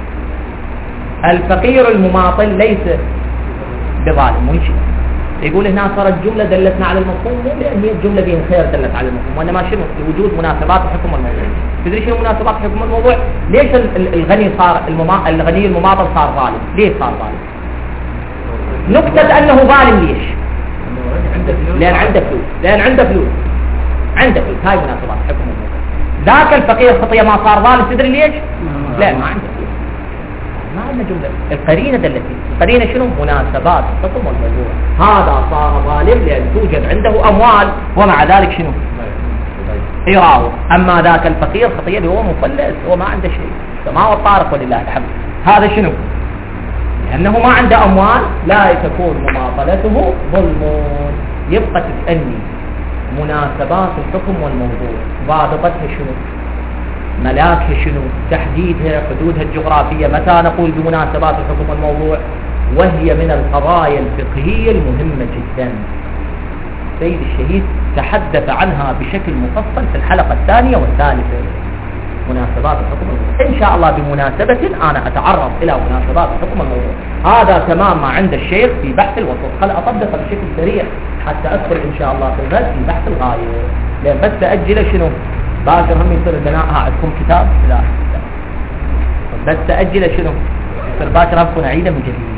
الفقير المماطل ليس بظالم. وهيك يقول هنا صارت الجمله دلتنا على المفهوم، مو لان هي الجمله بين خير دلت على المفهوم، وانما شنو؟ لوجود مناسبات الحكم والموضوع. تدري شنو مناسبات الحكم والموضوع؟ ليش الغني صار المما... الغني المماطل صار ظالم؟ ليش صار ظالم؟ نكتة انه ظالم ليش؟ لان عنده فلوس، لان عنده فلوس عنده فلوس. هاي مناسبات الحكم والموضوع. ذاك الفقير خطيه ما صار ظالم، تدري ليش؟ لا ما عنده فلوس. ما عندنا جملة. القرينة دلتي. القرينة شنو؟ مناسبات الحكم والموضوع. هذا صار ظالم لأن توجد عنده أموال ومع ذلك شنو؟ يراوغ. أما ذاك الفقير خطيئة هو مفلس، هو ما عنده شيء، السماء والطارق ولله الحمد. هذا شنو؟ لأنه ما عنده أموال لا تكون مماطلته ظلم. يبقى تسألني مناسبات الحكم والموضوع، ضابطتها شنو، ملاكها شنو، تحديدها، حدودها الجغرافية، متى نقول بمناسبات الحكم والموضوع، وهي من القضايا الفقهية المهمة جدا. سيد الشهيد تحدث عنها بشكل مفصل في الحلقة الثانية والثالثة، مناسبات الحكم والموضوع. إن شاء الله بمناسبة أنا أتعرض إلى مناسبات الحكم والموضوع. هذا تمام ما عند الشيخ في بحث الوسط. خل أطبق بشكل سريع حتى أدخل إن شاء الله في الغد في بحث الغاية، لأن بس تأجله شنو باكر هم يصير البناء. ها عندكم كتاب؟ لا بس تأجله شنو يصير باكر هم أعيده من جديد.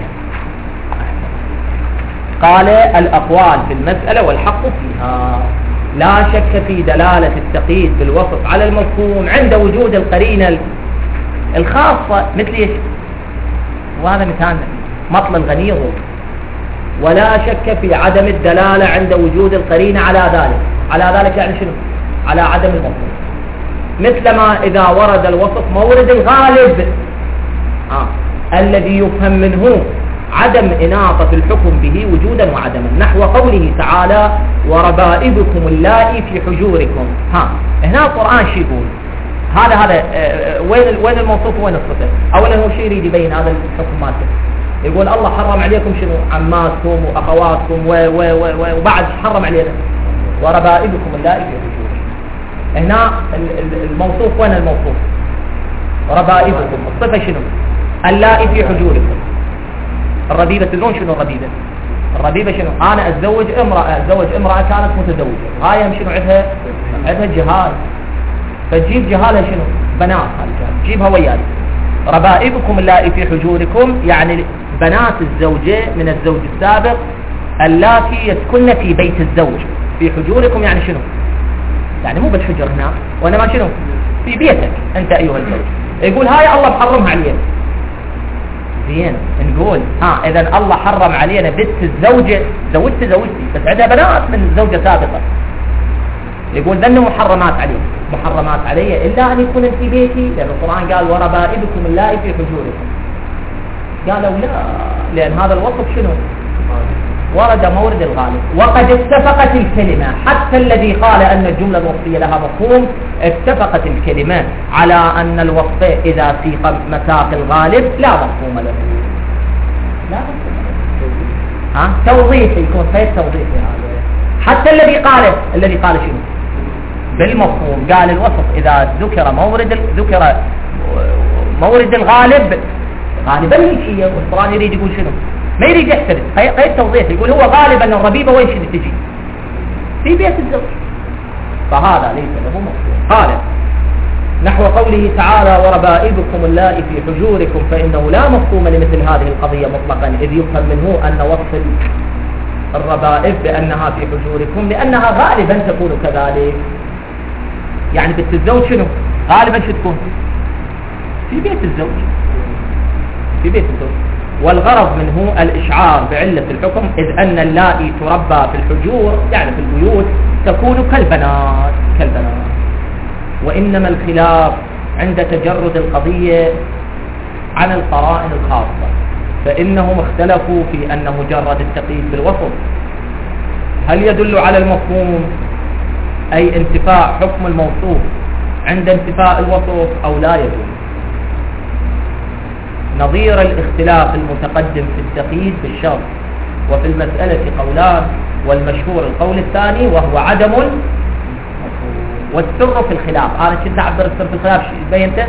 قال الأقوال في المسألة والحق فيها. لا شك في دلالة التقييد بالوصف على المفهوم عند وجود القرينة الخاصة، مثل ايش؟ وهذا مثال مطل الغني هو. ولا شك في عدم الدلالة عند وجود القرينة على ذلك. على ذلك يعني شنو؟ على عدم المفهوم. مثلما إذا ورد الوصف مورد الغالب آه. الذي يفهم منه عدم إناطة الحكم به وجودا وعدما، نحو قوله تعالى وربائبكم اللائي في حجوركم. ها هنا القرآن شو يقول؟ هذا هذا آه وين وين الموصوف وين الصفة؟ أولا هو شيء يريد يبين هذا الحكم مالته. يقول الله حرم عليكم شنو؟ عماتكم وأخواتكم و و و وبعد حرم علينا وربائبكم اللائي في حجوركم. هنا الموصوف وين الموصوف؟ ربائبكم. الصفة شنو؟ اللائي في حجوركم. الربيبة تدرون شنو الربيبة؟ الربيبة شنو؟ أنا أتزوج امرأة أتزوج امرأة كانت متزوجة، هاي هم شنو عندها؟ عندها جهال، فتجيب جهالها شنو؟ بنات هالجهال تجيبها وياي. ربائبكم اللائي في حجوركم يعني بنات الزوجة من الزوج السابق اللاتي يسكن في بيت الزوج. في حجوركم يعني شنو؟ يعني مو بالحجر هنا وإنما شنو؟ في بيتك أنت أيها الزوج. يقول هاي الله محرمها علينا. زين نقول ها اذا الله حرم علينا بنت الزوجة، زوجتي زوجتي بس عندها بنات من زوجة سابقة، يقول ذن محرمات عليه. محرمات علي الا ان يكون في بيتي، لان القرآن قال وربائبكم اللائي في حجوركم. قالوا لا، لان هذا الوصف شنو؟ ورد مورد الغالب. وقد اتفقت الكلمة، حتى الذي قال ان الجملة الوصفية لها مفهوم اتفقت الكلمة على ان الوصف اذا سيق مساق الغالب لا مفهوم له. لا مفهوم له. ها توضيح يكون خير توضيح هذا. حتى الذي قال الذي قال شنو؟ بالمفهوم. قال الوصف اذا ذكر مورد ذكر مورد الغالب غالبا هي، والقرآن يريد يقول شنو؟ ما يريد يحترز، قيد توضيح يقول هو غالبا الربيبة وين شنو تجي؟ في بيت الزوج، فهذا ليس له مفهوم. قال نحو قوله تعالى وربائبكم اللائي في حجوركم، فإنه لا مفهوم لمثل هذه القضية مطلقا، إذ يفهم منه أن وصف الربائب بأنها في حجوركم لأنها غالبا تكون كذلك. يعني بيت الزوج شنو؟ غالبا شو تكون؟ في بيت الزوج، في بيت الزوج. والغرض منه الإشعار بعلة الحكم، إذ أن اللائي تربى في الحجور يعني في البيوت تكون كالبنات كالبنات. وإنما الخلاف عند تجرد القضية عن القرائن الخاصة، فإنهم اختلفوا في أن مجرد التقييد بالوصف هل يدل على المفهوم، أي انتفاء حكم الموصوف عند انتفاء الوصف، أو لا يدل. نظير الاختلاف المتقدم في التقييد بالشرط. وفي المسألة قولان، والمشهور القول الثاني وهو عدم المفهوم. والسر في الخلاف، أنا كنت أعبر السر في الخلاف بينته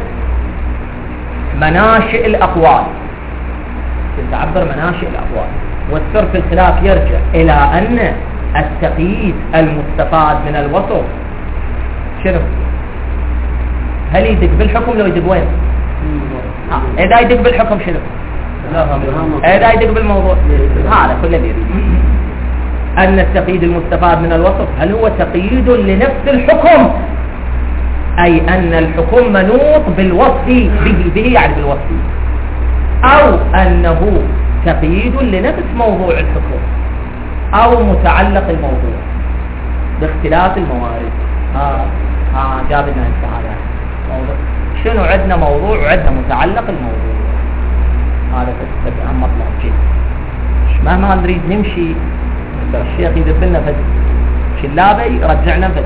مناشئ الأقوال، كنت أعبر مناشئ الأقوال. والسر في الخلاف يرجع إلى أن التقييد المستفاد من الوصف شنو؟ هل يدق بالحكم لو يدق وين؟ آه. إذا يدق بالحكم شنو؟ إذا يدق بالموضوع هذا كله يريد أن التقييد المستفاد من الوصف هل هو تقييد لنفس الحكم، أي أن الحكم منوط بالوصف به به يعني بالوصف، أو أنه تقييد لنفس موضوع الحكم أو متعلق الموضوع باختلاف الموارد. ها ها جاب لنا هذا موضوع شنو؟ عندنا موضوع وعندنا متعلق الموضوع. هذا بس أهم مطلب جيد. مهما نريد نمشي الشيخ يدب لنا شلابه يرجعنا بس.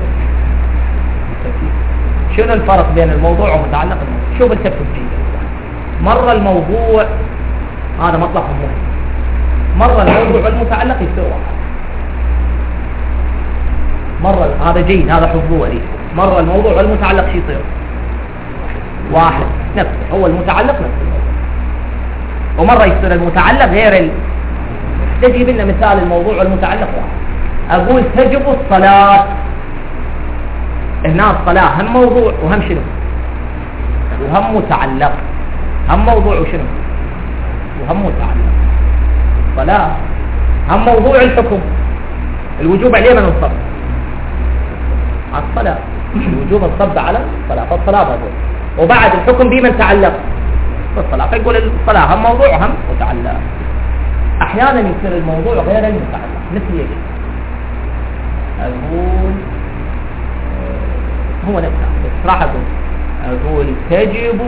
شنو الفرق بين الموضوع ومتعلق الموضوع؟ شوف التفكير جيدا. مرة الموضوع هذا مطلق مهم، مرة الموضوع والمتعلق يصير واحد. مرة هذا جيد، هذا حفظوه لي. مرة الموضوع والمتعلق شو يصير؟ واحد نفسه، هو المتعلق نفسه الموضوع. ومرة يصير المتعلق غير ال... تجيب لنا مثال الموضوع والمتعلق واحد. أقول تجب الصلاة، هنا الصلاة هم موضوع وهم شنو؟ وهم متعلق. هم موضوع وشنو؟ وهم متعلق. صلاة هم موضوع الحكم، الوجوب عليه من الصب؟ على الصلاة. الوجوب الصب على الصلاة، فالصلاة موضوع. وبعد الحكم بمن تعلق؟ بالصلاة. فيقول الصلاة هم موضوع وهم متعلق. أحيانا يصير الموضوع غير المتعلق. مثل ايش؟ أقول هو نفسه بس راح أقول أقول تجب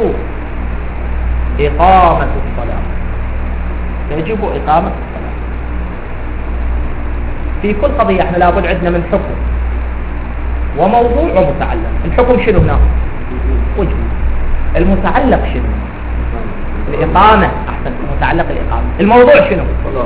إقامة الصلاة. تجب إقامة الصلاة. في كل قضية احنا لابد عندنا من حكم وموضوع ومتعلق. الحكم شنو هنا؟ وجوب. المتعلق شنو؟ الإقامة. أحسن، متعلق الإقامة. الموضوع شنو؟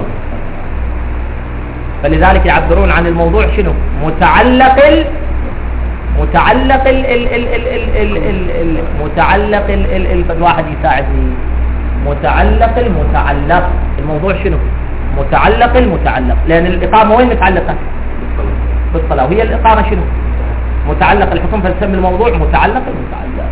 فلذلك يعبرون عن الموضوع شنو؟ متعلق ال متعلق ال ال ال ال ال ال ال متعلق ال ال ال الواحد يساعدني. متعلق المتعلق. الموضوع شنو؟ متعلق المتعلق، لأن الإقامة وين متعلقة؟ بالصلاة. وهي الإقامة شنو؟ متعلق الحكم، فنسمي الموضوع متعلق المتعلق.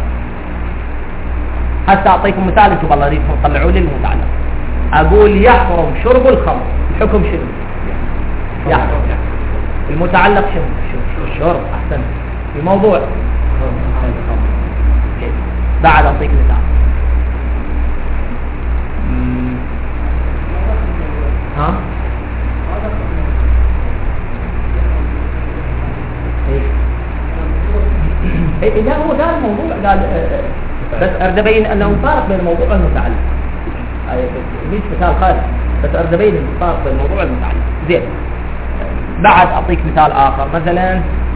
هسه أعطيكم مثال انتم والله ريتكم طلعوا لي المتعلق. أقول يحرم شرب الخمر. الحكم شنو؟ يحرم. المتعلق شنو؟ شنو؟ الشرب. أحسن. في موضوع بعد أعطيك مثال. ها؟ إيه إيه لا هو ده الموضوع. قال بس أريد أبين أنه فارق بين الموضوع والمتعلق. مش مثال خالص، بس أريد أبين الفارق بين الموضوع والمتعلق. زين. بعد أعطيك مثال آخر. مثلا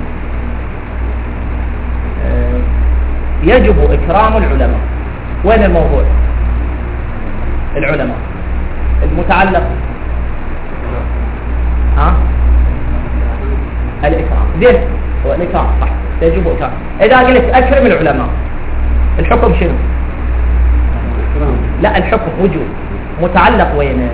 يجب إكرام العلماء. وين الموضوع؟ العلماء. المتعلق ها؟ الإكرام. زين، هو الإكرام صح. يجب إكرام. إذا قلت أكرم العلماء الحكم شنو؟ لا الحكم وجوب. متعلق وين؟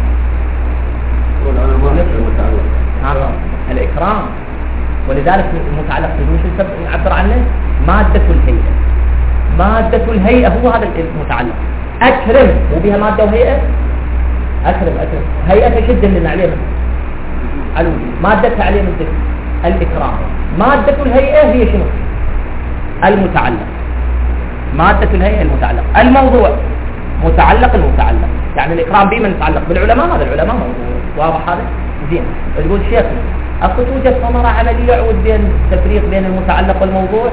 ها؟ الإكرام. ولذلك المتعلق مش نعبر عنه مادة الهيئة. مادة الهيئة هو هذا المتعلق. أكرم وبها مادة وهيئة. أكرم أكرم هيئة شد لنا عليه علوي. مادة عليه من ذكر الإكرام. مادة الهيئة هي شنو؟ المتعلق. مادة الهيئة المتعلق. الموضوع متعلق المتعلق، يعني الإكرام بمن يتعلق بالعلماء. هذا العلماء موضوع. واضح هذا؟ زين. تقول شيخنا أكو توجد ثمرة عملية يعود بين التفريق بين المتعلق والموضوع؟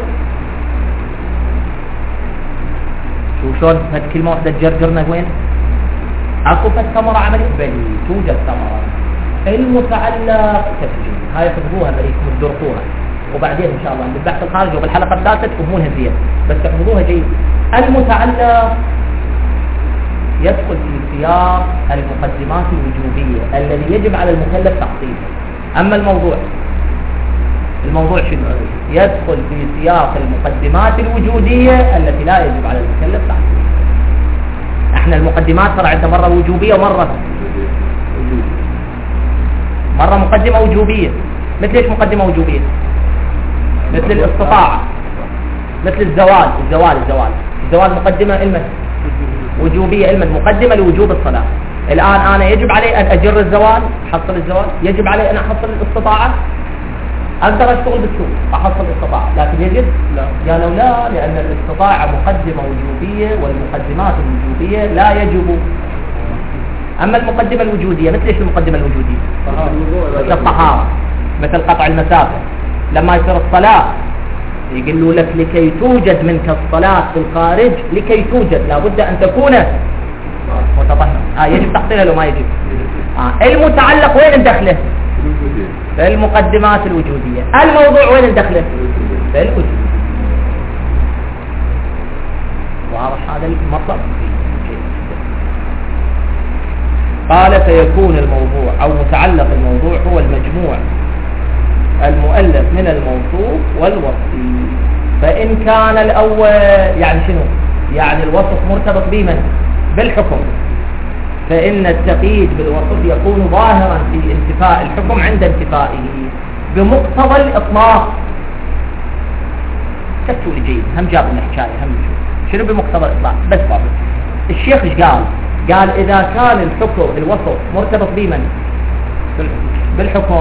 شو شلون هاد كلمة واحدة تجرجرنا وين؟ أكو ثمرة عملية؟ بل توجد ثمرة. المتعلق تفجير. هاي تحفظوها بريكم تدرسوها، وبعدين إن شاء الله بالبحث الخارجي وبالحلقة الثالثة تفهمونها زين، بس تحفظوها جيد. المتعلق يدخل في سياق المقدمات الوجوبية الذي يجب على المكلف تحصيله. أما الموضوع الموضوع شنو؟ يدخل في سياق المقدمات الوجودية التي لا يجب على المكلف تحصيلها. احنا المقدمات ترى عندنا مرة وجوبية ومرة وجوبية. مرة مقدمة وجوبية. مثل ايش مقدمة وجوبية؟ مثل الاستطاعة، مثل الزوال. الزوال الزوال الزوال مقدمة علما وجوبية، علما مقدمة لوجوب الصلاة. الآن أنا يجب علي أن أجر الزوال، أحصل الزوال. يجب علي أن أحصل الاستطاعة. أقدر أشتغل بالسوق أحصل الاستطاعة، لكن يجب لا. قالوا لا، لأن الاستطاعة مقدمة وجوبية والمقدمات الوجوبية لا يجب. أما المقدمة الوجودية مثل إيش المقدمة الوجودية؟ مثل الطهارة، مثل قطع المسافة. لما يصير الصلاة يقولوا لك لكي توجد منك الصلاة في الخارج، لكي توجد لابد أن تكون متطهرا. آه يجب تحصيلها لو ما يجب. آه المتعلق وين ندخله؟ في المقدمات الوجودية. الموضوع وين ندخله؟ في الوجود. واضح هذا المطلب؟ قال فيكون الموضوع أو متعلق الموضوع هو المجموع المؤلف من الموصوف والوصف. فإن كان الأول يعني شنو؟ يعني الوصف مرتبط بمن؟ بالحكم، فإن التقييد بالوصف يكون ظاهرا في انتفاء الحكم عند انتفائه بمقتضى الإطلاق. كتبوا لي جيد، هم جاب لنا حكاية، هم شو شنو بمقتضى الإطلاق؟ بس بابا الشيخ ايش قال؟ قال إذا كان الحكم الوصف مرتبط بمن؟ بالحكم.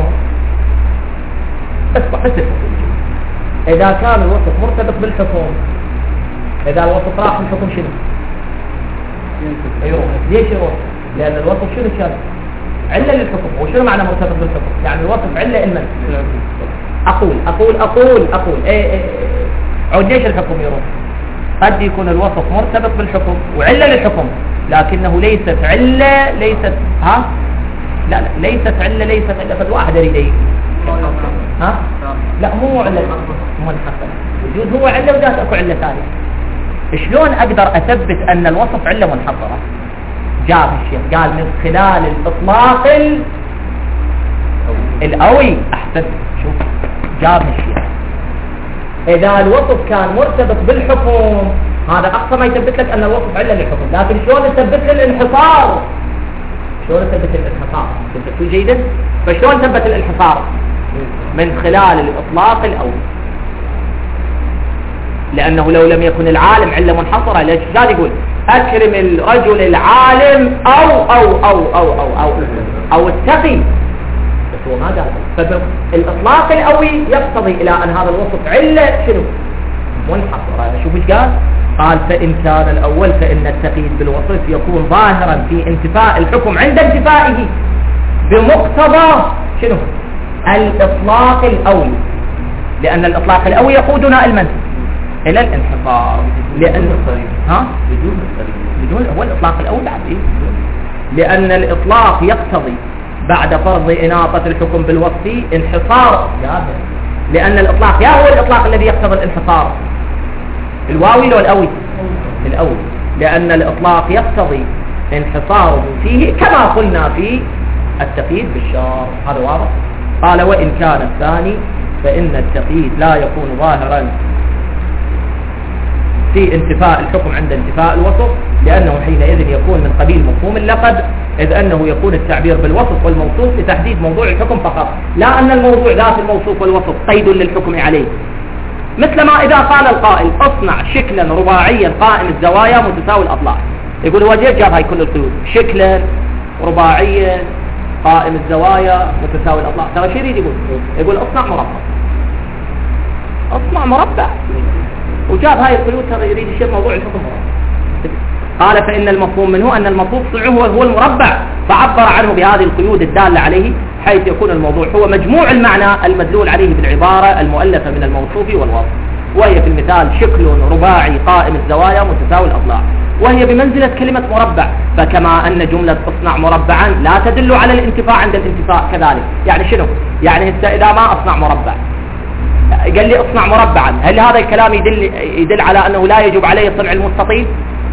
بس بس إذا كان الوصف مرتبط بالحكم، إذا الوصف راح الحكم شنو؟ يروح. ليش يروح؟ لأن الوصف شنو كان؟ علة للحكم. وشنو معنى مرتبط بالحكم؟ يعني الوصف علة المن. أقول أقول أقول أقول إيه إيه عود ليش الحكم يروح؟ قد يكون الوصف مرتبط بالحكم وعلة للحكم، لكنه ليست علة ليست ها لا لا ليست علة ليست علة فالواحد يريد ها لا مو علة منحصرة. وجود هو علة وذات اكو علة ثانية. شلون اقدر اثبت ان الوصف علة منحصرة؟ جاب الشيخ قال من خلال الاطلاق القوي. احسن شوف جاب الشيخ اذا الوصف كان مرتبط بالحكم هذا اقصى ما يثبت لك ان الوصف علة للحكم، لكن شلون تثبت الانحصار؟ شلون تثبت الانحصار؟ تثبت جيدا. فشلون ثبت الانحصار؟ من خلال الاطلاق الاول، لانه لو لم يكن العالم علة منحصرة ليش زاد يقول اكرم الرجل العالم او او او او او او, أو التقي، بس هو ما قال. فالاطلاق القوي يقتضي الى ان هذا الوصف علة شنو؟ منحصرة. شوف ايش قال؟ قال فإن كان الأول فإن التقييد بالوصف يكون ظاهرا في انتفاء الحكم عند انتفائه بمقتضى شنو؟ الإطلاق الأول، لأن الإطلاق الأول يقودنا المن إلى الانحصار. لأن ها بدون بدون هو الإطلاق الأول بعد إيه؟ لأن الإطلاق يقتضي بعد فرض إناطة الحكم بالوصف انحصار. لأن الإطلاق يا هو الإطلاق الذي يقتضي الانحصار الواوي لو الأوي الأول، لأن الإطلاق يقتضي انحصاره فيه كما قلنا في التقييد بالشرط. هذا واضح. قال وإن كان الثاني فإن التقييد لا يكون ظاهرا في انتفاء الحكم عند انتفاء الوصف، لأنه حينئذ يكون من قبيل مفهوم اللقب، إذ أنه يكون التعبير بالوصف والموصوف لتحديد موضوع الحكم فقط، لا أن الموضوع ذات الموصوف والوصف قيد للحكم عليه. مثل ما إذا قال القائل اصنع شكلا رباعيا قائم الزوايا متساوي الأضلاع، يقول هو جيد جاب هاي كل القيود، شكلا رباعيا قائم الزوايا متساوي الأضلاع، ترى شو يريد يقول؟ يقول اصنع مربع، اصنع مربع، وجاب هاي القيود. ترى يريد الشيء موضوع الحكم مربع. قال فإن المفهوم منه أن المطلوب صنعه هو المربع، فعبر عنه بهذه القيود الدالة عليه، حيث يكون الموضوع هو مجموع المعنى المدلول عليه بالعبارة المؤلفة من الموصوف والوصف، وهي في المثال شكل رباعي قائم الزوايا متساوي الأضلاع، وهي بمنزلة كلمة مربع. فكما أن جملة اصنع مربعا لا تدل على الانتفاع عند الانتفاع كذلك. يعني شنو؟ يعني إذا ما أصنع مربع قال لي اصنع مربعا، هل هذا الكلام يدل يدل على أنه لا يجب عليه صنع المستطيل؟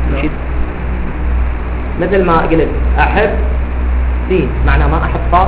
مثل ما قلت أحب سين معنى ما أحب صاد،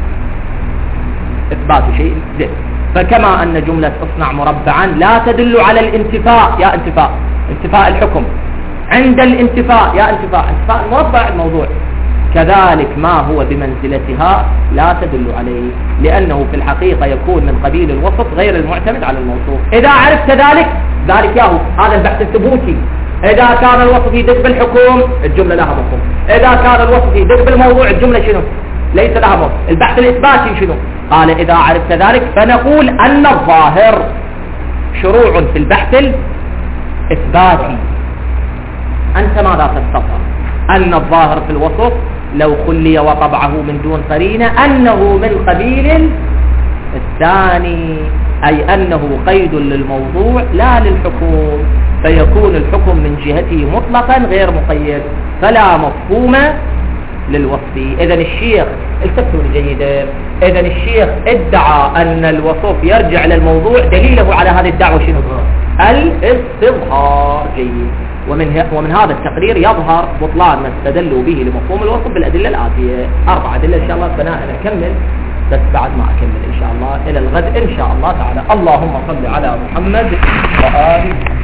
إثبات شيء زين. فكما أن جملة اصنع مربعا لا تدل على الانتفاء، يا انتفاء انتفاء الحكم عند الانتفاء، يا انتفاء انتفاء المربع الموضوع، كذلك ما هو بمنزلتها لا تدل عليه، لأنه في الحقيقة يكون من قبيل الوصف غير المعتمد على الموصوف. إذا عرفت ذلك ذلك ياهو هذا البحث الثبوتي. إذا كان الوصف يدق بالحكم الجملة لها مفهوم، إذا كان الوصف يدق بالموضوع الجملة شنو؟ ليس لها مفهوم. البحث الإثباتي شنو؟ قال إذا عرفت ذلك فنقول أن الظاهر شروع في البحث الإثباتي. أنت ماذا تستطيع؟ أن الظاهر في الوصف لو خلي وطبعه من دون قرينة أنه من قبيل الثاني، أي أنه قيد للموضوع لا للحكم، فيكون الحكم من جهته مطلقا غير مقيد، فلا مفهوم للوصف. إذا الشيخ التفتوا جيدا، إذا الشيخ ادعى أن الوصف يرجع للموضوع، دليله على هذه الدعوة شنو؟ الاستظهار. جيد. ومن, ومن هذا التقرير يظهر بطلان ما استدلوا به لمفهوم الوصف بالأدلة الآتية. أربع أدلة إن شاء الله بناء نكمل، بس بعد ما أكمل إن شاء الله إلى الغد إن شاء الله تعالى. اللهم صل على محمد وآل محمد.